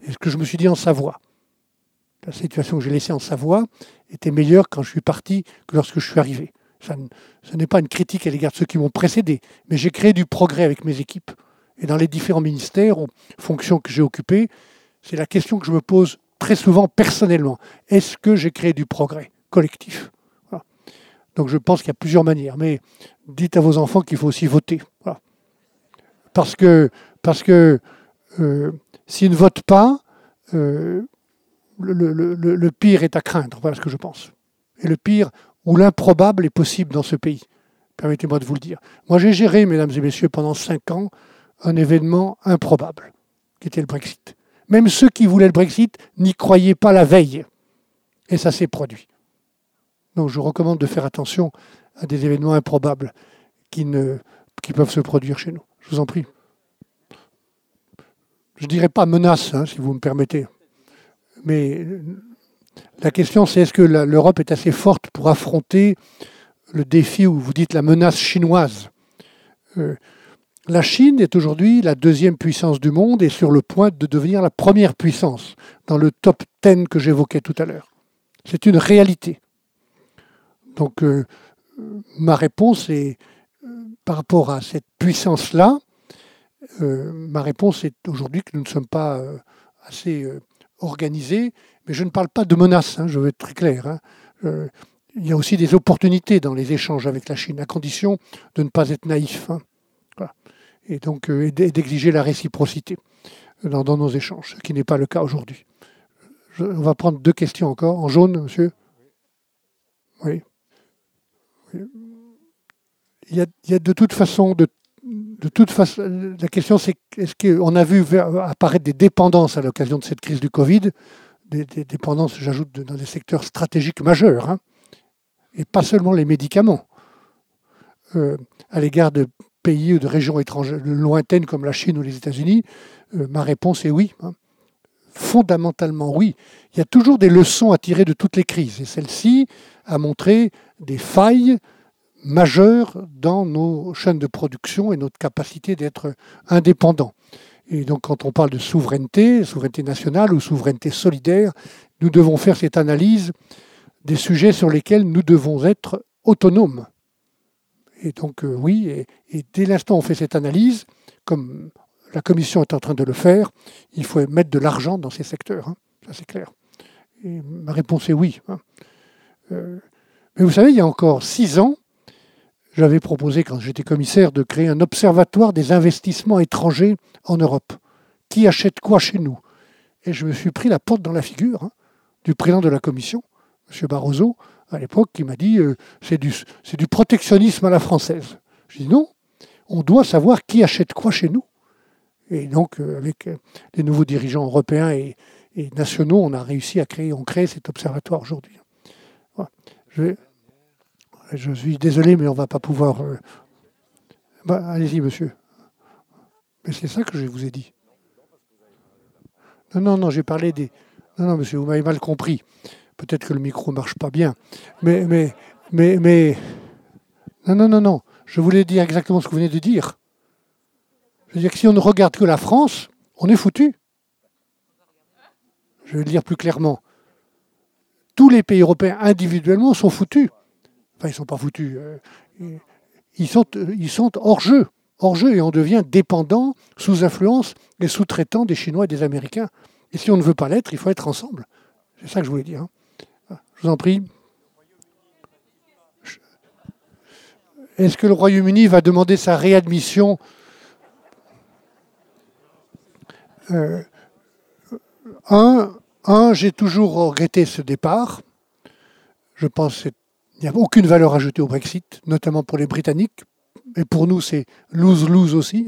Et ce que je me suis dit en Savoie, la situation que j'ai laissée en Savoie était meilleure quand je suis parti que lorsque je suis arrivé. Ce n'est pas une critique à l'égard de ceux qui m'ont précédé, mais j'ai créé du progrès avec mes équipes. Et dans les différents ministères ou fonctions que j'ai occupées, c'est la question que je me pose très souvent personnellement. Est-ce que j'ai créé du progrès collectif? Voilà. Donc je pense qu'il y a plusieurs manières. Mais dites à vos enfants qu'il faut aussi voter. Voilà. Parce que s'ils ne votent pas, le pire est à craindre. Voilà ce que je pense. Et le pire, ou l'improbable est possible dans ce pays. Permettez-moi de vous le dire. Moi, j'ai géré, mesdames et messieurs, pendant 5 ans, un événement improbable, qui était le Brexit. Même ceux qui voulaient le Brexit n'y croyaient pas la veille. Et ça s'est produit. Donc je recommande de faire attention à des événements improbables qui peuvent se produire chez nous. Je vous en prie. Je ne dirais pas menace, si vous me permettez. Mais la question, c'est est-ce que l'Europe est assez forte pour affronter le défi, où vous dites la menace chinoise. La Chine est aujourd'hui la 2e puissance du monde et sur le point de devenir la 1re puissance dans le top 10 que j'évoquais tout à l'heure. C'est une réalité. Donc ma réponse est, par rapport à cette puissance-là, ma réponse est aujourd'hui que nous ne sommes pas assez organisés, mais je ne parle pas de menaces, je veux être très clair. Il y a aussi des opportunités dans les échanges avec la Chine, à condition de ne pas être naïf. Voilà. Et donc d'exiger la réciprocité dans nos échanges, ce qui n'est pas le cas aujourd'hui. On va prendre 2 questions encore. En jaune, monsieur? Oui. Il y a de toute façon, la question c'est, est-ce qu'on a vu apparaître des dépendances à l'occasion de cette crise du Covid, des dépendances, j'ajoute, dans des secteurs stratégiques majeurs, et pas seulement les médicaments, à l'égard de pays ou de régions étrangères, lointaines comme la Chine ou les États-Unis. Ma réponse est oui. Fondamentalement oui. Il y a toujours des leçons à tirer de toutes les crises, et celle-ci a montré des failles majeures dans nos chaînes de production et notre capacité d'être indépendants. Et donc quand on parle de souveraineté nationale ou souveraineté solidaire, nous devons faire cette analyse des sujets sur lesquels nous devons être autonomes. Et donc oui, et dès l'instant où on fait cette analyse, comme la Commission est en train de le faire, il faut mettre de l'argent dans ces secteurs, ça c'est clair. Et ma réponse est oui. Mais vous savez, il y a encore 6 ans, j'avais proposé, quand j'étais commissaire, de créer un observatoire des investissements étrangers en Europe. Qui achète quoi chez nous? Et je me suis pris la porte dans la figure du président de la Commission, M. Barroso, à l'époque, qui m'a dit c'est du protectionnisme à la française. Je dis non, on doit savoir qui achète quoi chez nous. Et donc, avec les nouveaux dirigeants européens et nationaux, on a réussi à créer cet observatoire aujourd'hui. Voilà. Je suis désolé, mais on ne va pas pouvoir... allez-y, monsieur. Mais c'est ça que je vous ai dit. Non, j'ai parlé des... Non, monsieur, vous m'avez mal compris. Peut-être que le micro ne marche pas bien. Mais... Non. Je voulais dire exactement ce que vous venez de dire. Je veux dire que si on ne regarde que la France, on est foutu. Je vais le dire plus clairement. Tous les pays européens individuellement sont foutus. Enfin, ils ne sont pas foutus. Ils sont hors jeu. Hors jeu, et on devient dépendant, sous influence et sous-traitant des Chinois et des Américains. Et si on ne veut pas l'être, il faut être ensemble. C'est ça que je voulais dire. Je vous en prie. Est-ce que le Royaume-Uni va demander sa réadmission ? J'ai toujours regretté ce départ. Je pense qu'il n'y a aucune valeur ajoutée au Brexit, notamment pour les Britanniques. Et pour nous, c'est lose-lose aussi.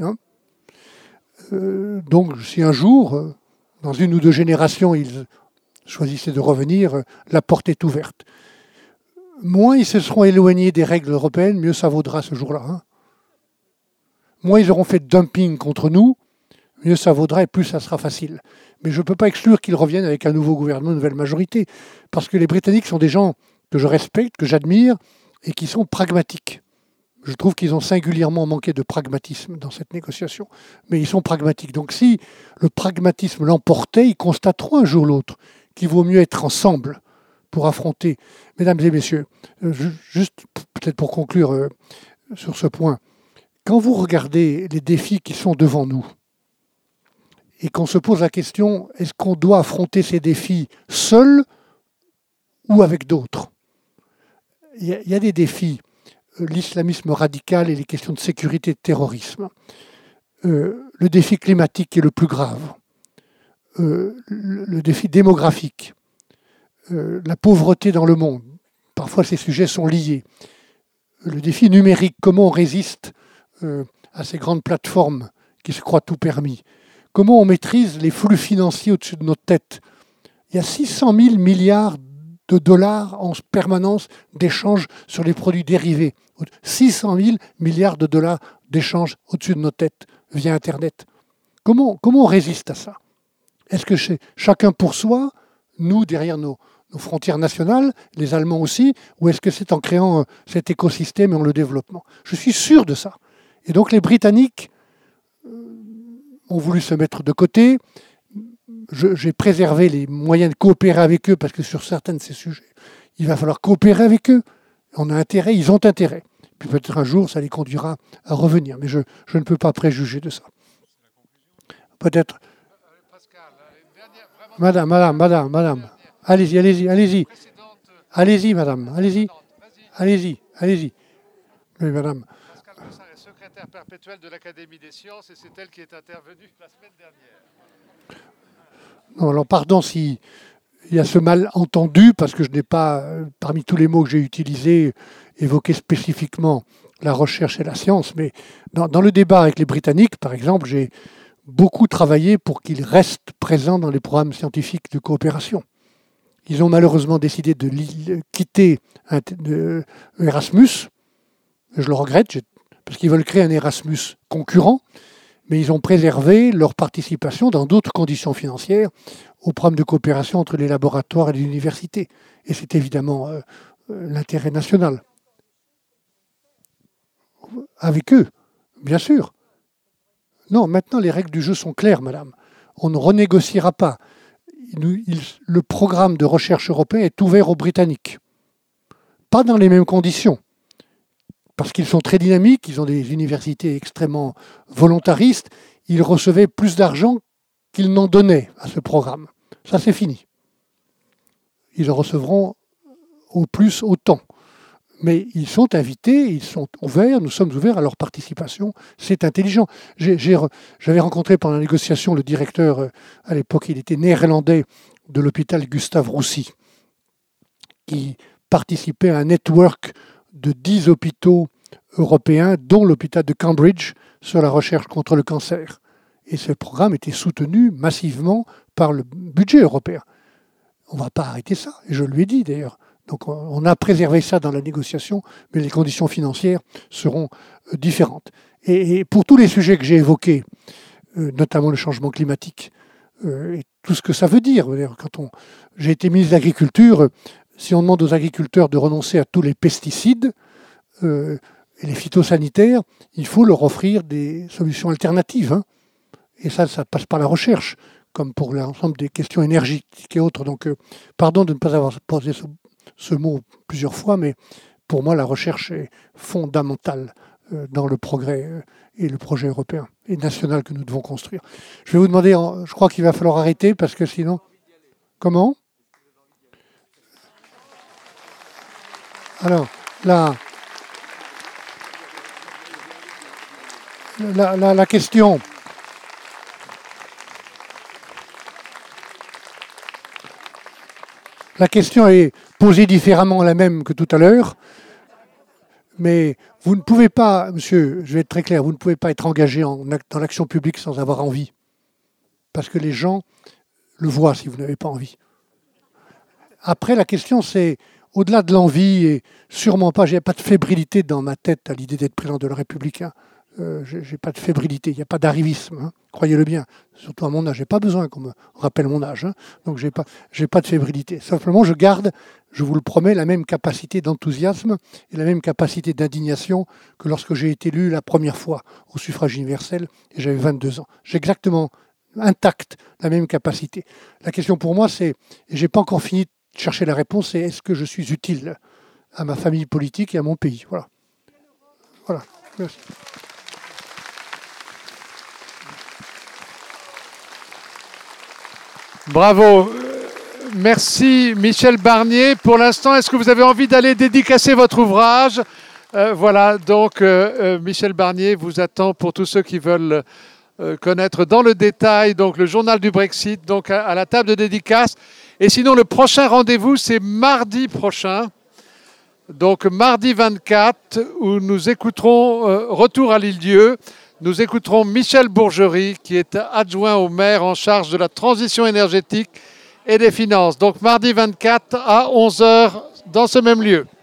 Donc, si un jour, dans 1 ou 2 générations, ils choisissaient de revenir, la porte est ouverte. Moins ils se seront éloignés des règles européennes, mieux ça vaudra ce jour-là. Moins ils auront fait de dumping contre nous, mieux ça vaudra et plus ça sera facile. Mais je ne peux pas exclure qu'ils reviennent avec un nouveau gouvernement, une nouvelle majorité, parce que les Britanniques sont des gens que je respecte, que j'admire, et qui sont pragmatiques. Je trouve qu'ils ont singulièrement manqué de pragmatisme dans cette négociation. Mais ils sont pragmatiques. Donc si le pragmatisme l'emportait, ils constateront un jour ou l'autre qu'il vaut mieux être ensemble pour affronter. Mesdames et messieurs, juste peut-être pour conclure sur ce point, quand vous regardez les défis qui sont devant nous et qu'on se pose la question, est-ce qu'on doit affronter ces défis seul ou avec d'autres? Il y a des défis, l'islamisme radical et les questions de sécurité et de terrorisme. Le défi climatique est le plus grave. Le défi démographique. La pauvreté dans le monde. Parfois, ces sujets sont liés. Le défi numérique, comment on résiste à ces grandes plateformes qui se croient tout permis. Comment on maîtrise les flux financiers au-dessus de notre tête. Il y a 600 000 milliards de dollars en permanence d'échanges sur les produits dérivés. 600 000 milliards de dollars d'échanges au-dessus de nos têtes via Internet. Comment on résiste à ça? Est-ce que chacun pour soi, nous derrière nos frontières nationales, les Allemands aussi, ou est-ce que c'est en créant cet écosystème et en le développant? Je suis sûr de ça. Et donc les Britanniques ont voulu se mettre de côté. J'ai préservé les moyens de coopérer avec eux parce que sur certains de ces sujets, il va falloir coopérer avec eux. On a intérêt, ils ont intérêt. Puis peut-être un jour, ça les conduira à revenir. Mais je ne peux pas préjuger de ça. Peut-être. Madame. Allez-y. Allez-y, madame. Allez-y. Oui, madame. Pascal Bossard est secrétaire perpétuel de l'Académie des sciences et c'est elle qui est intervenue la semaine dernière. Non, alors pardon s'il y a ce malentendu, parce que je n'ai pas, parmi tous les mots que j'ai utilisés, évoqué spécifiquement la recherche et la science, mais dans le débat avec les Britanniques, par exemple, j'ai beaucoup travaillé pour qu'ils restent présents dans les programmes scientifiques de coopération. Ils ont malheureusement décidé de quitter Erasmus. Je le regrette, parce qu'ils veulent créer un Erasmus concurrent, mais ils ont préservé leur participation dans d'autres conditions financières au programme de coopération entre les laboratoires et les universités. Et c'est évidemment l'intérêt national. Avec eux, bien sûr. Non, maintenant les règles du jeu sont claires, madame. On ne renégociera pas. Le programme de recherche européen est ouvert aux Britanniques. Pas dans les mêmes conditions. Parce qu'ils sont très dynamiques, ils ont des universités extrêmement volontaristes, ils recevaient plus d'argent qu'ils n'en donnaient à ce programme. Ça, c'est fini. Ils en recevront au plus autant. Mais ils sont invités, ils sont ouverts, nous sommes ouverts à leur participation. C'est intelligent. J'avais rencontré pendant la négociation le directeur, à l'époque il était néerlandais, de l'hôpital Gustave Roussy, qui participait à un network de 10 hôpitaux européens, dont l'hôpital de Cambridge, sur la recherche contre le cancer. Et ce programme était soutenu massivement par le budget européen. On ne va pas arrêter ça, et je lui ai dit d'ailleurs. Donc on a préservé ça dans la négociation, mais les conditions financières seront différentes. Et pour tous les sujets que j'ai évoqués, notamment le changement climatique, et tout ce que ça veut dire, j'ai été ministre de l'Agriculture, si on demande aux agriculteurs de renoncer à tous les pesticides et les phytosanitaires, il faut leur offrir des solutions alternatives. Hein. Et ça passe par la recherche, comme pour l'ensemble des questions énergétiques et autres. Donc, pardon de ne pas avoir posé ce mot plusieurs fois, mais pour moi, la recherche est fondamentale dans le progrès et le projet européen et national que nous devons construire. Je vais vous demander, je crois qu'il va falloir arrêter, parce que sinon... Comment ? Alors, la question... La question est posée différemment la même que tout à l'heure, mais vous ne pouvez pas, monsieur, je vais être très clair, vous ne pouvez pas être engagé dans l'action publique sans avoir envie. Parce que les gens le voient si vous n'avez pas envie. Après, la question c'est, au-delà de l'envie, et sûrement pas, je n'ai pas de fébrilité dans ma tête à l'idée d'être président de la République. Hein. j'ai pas de fébrilité, il n'y a pas d'arrivisme, hein, croyez-le bien. Surtout à mon âge, j'ai pas besoin qu'on me rappelle mon âge, hein, donc j'ai pas de fébrilité. Simplement, je garde, je vous le promets, la même capacité d'enthousiasme et la même capacité d'indignation que lorsque j'ai été élu la première fois au suffrage universel et j'avais 22 ans. J'ai exactement intact la même capacité. La question pour moi, c'est, et j'ai pas encore fini de chercher la réponse, c'est est-ce que je suis utile à ma famille politique et à mon pays. Voilà. Voilà. Merci. Bravo. Merci Michel Barnier. Pour l'instant, est-ce que vous avez envie d'aller dédicacer votre ouvrage ? Voilà, donc Michel Barnier vous attend pour tous ceux qui veulent connaître dans le détail donc le journal du Brexit, donc à la table de dédicace. Et sinon, le prochain rendez-vous, c'est mardi prochain. Donc mardi 24, où nous écouterons, retour à l'Île-Dieu, nous écouterons Michel Bourgerie, qui est adjoint au maire en charge de la transition énergétique et des finances. Donc mardi 24 à 11h dans ce même lieu.